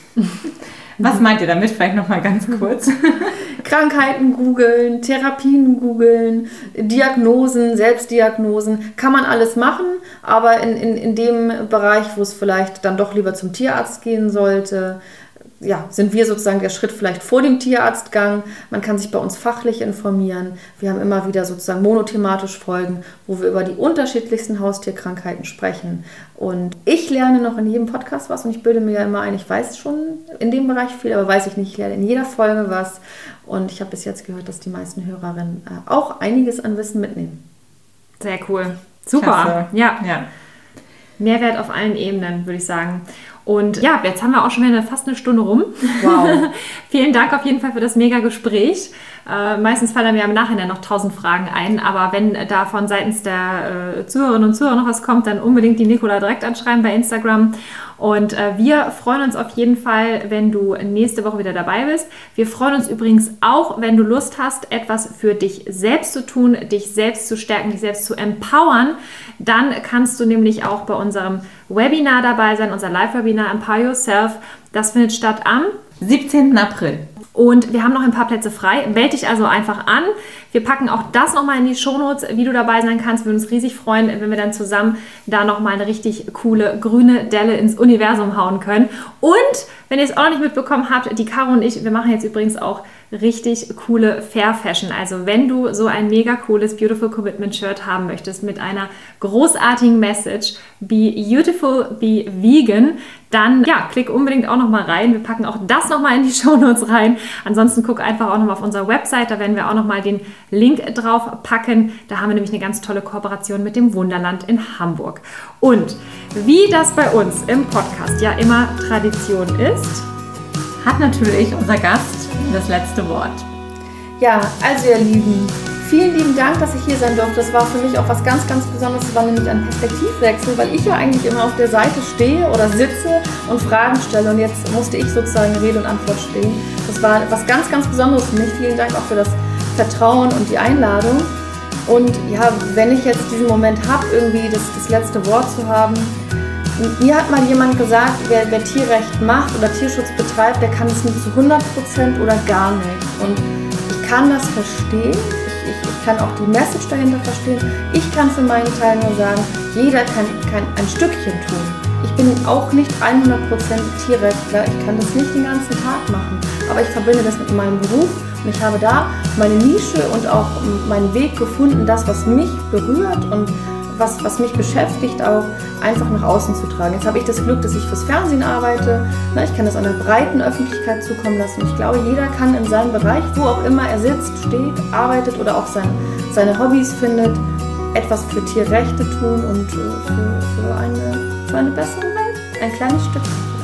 Was meint ihr damit? Vielleicht nochmal ganz kurz. Krankheiten googeln, Therapien googeln, Diagnosen, Selbstdiagnosen, kann man alles machen, aber in, in, in dem Bereich, wo es vielleicht dann doch lieber zum Tierarzt gehen sollte, ja, sind wir sozusagen der Schritt vielleicht vor dem Tierarztgang. Man kann sich bei uns fachlich informieren. Wir haben immer wieder sozusagen monothematisch Folgen, wo wir über die unterschiedlichsten Haustierkrankheiten sprechen. Und ich lerne noch in jedem Podcast was, und ich bilde mir ja immer ein, ich weiß schon in dem Bereich viel, aber weiß ich nicht, ich lerne in jeder Folge was. Und ich habe bis jetzt gehört, dass die meisten Hörerinnen äh, auch einiges an Wissen mitnehmen. Sehr cool. Super. Klasse. Ja. Ja. Mehrwert auf allen Ebenen, würde ich sagen. Und ja, jetzt haben wir auch schon wieder fast eine Stunde rum. Wow. Vielen Dank auf jeden Fall für das mega Gespräch. Äh, meistens fallen mir im Nachhinein noch tausend Fragen ein, aber wenn da von seitens der äh, Zuhörerinnen und Zuhörer noch was kommt, dann unbedingt die Nicola direkt anschreiben bei Instagram. Und äh, wir freuen uns auf jeden Fall, wenn du nächste Woche wieder dabei bist. Wir freuen uns übrigens auch, wenn du Lust hast, etwas für dich selbst zu tun, dich selbst zu stärken, dich selbst zu empowern. Dann kannst du nämlich auch bei unserem Webinar dabei sein, unser Live-Webinar Empower Yourself. Das findet statt am siebzehnten April. Und wir haben noch ein paar Plätze frei. Meld dich also einfach an. Wir packen auch das nochmal in die Shownotes, wie du dabei sein kannst. Wir würden uns riesig freuen, wenn wir dann zusammen da nochmal eine richtig coole grüne Delle ins Universum hauen können. Und wenn ihr es auch noch nicht mitbekommen habt, die Caro und ich, wir machen jetzt übrigens auch richtig coole Fair Fashion. Also wenn du so ein mega cooles Beautiful Commitment Shirt haben möchtest mit einer großartigen Message, Be Beautiful, Be Vegan, dann ja, klick unbedingt auch nochmal rein. Wir packen auch das nochmal in die Shownotes rein. Ansonsten guck einfach auch nochmal auf unserer Website, da werden wir auch nochmal den Link drauf packen. Da haben wir nämlich eine ganz tolle Kooperation mit dem Wunderland in Hamburg. Und wie das bei uns im Podcast ja immer Tradition ist, hat natürlich unser Gast das letzte Wort. Ja, also ihr Lieben, vielen lieben Dank, dass ich hier sein durfte. Das war für mich auch was ganz, ganz Besonderes. Das war nämlich ein Perspektivwechsel, weil ich ja eigentlich immer auf der Seite stehe oder sitze und Fragen stelle. Und jetzt musste ich sozusagen Rede und Antwort stehen. Das war was ganz, ganz Besonderes für mich. Vielen Dank auch für das Vertrauen und die Einladung. Und ja, wenn ich jetzt diesen Moment habe, irgendwie das, das letzte Wort zu haben, mir hat mal jemand gesagt, wer, wer Tierrecht macht oder Tierschutz betreibt, der kann es nicht zu hundert Prozent oder gar nicht. Und ich kann das verstehen. Ich, ich, ich kann auch die Message dahinter verstehen. Ich kann für meinen Teil nur sagen, jeder kann, kann ein Stückchen tun. Ich bin auch nicht hundert Prozent Tierrechtler, ich kann das nicht den ganzen Tag machen, aber ich verbinde das mit meinem Beruf und ich habe da meine Nische und auch meinen Weg gefunden, das, was mich berührt und was, was mich beschäftigt, auch einfach nach außen zu tragen. Jetzt habe ich das Glück, dass ich fürs Fernsehen arbeite, ich kann das einer breiten Öffentlichkeit zukommen lassen. Ich glaube, jeder kann in seinem Bereich, wo auch immer er sitzt, steht, arbeitet oder auch sein, seine Hobbys findet, etwas für Tierrechte tun und für, für, eine, für eine bessere Welt. Ein kleines Stück.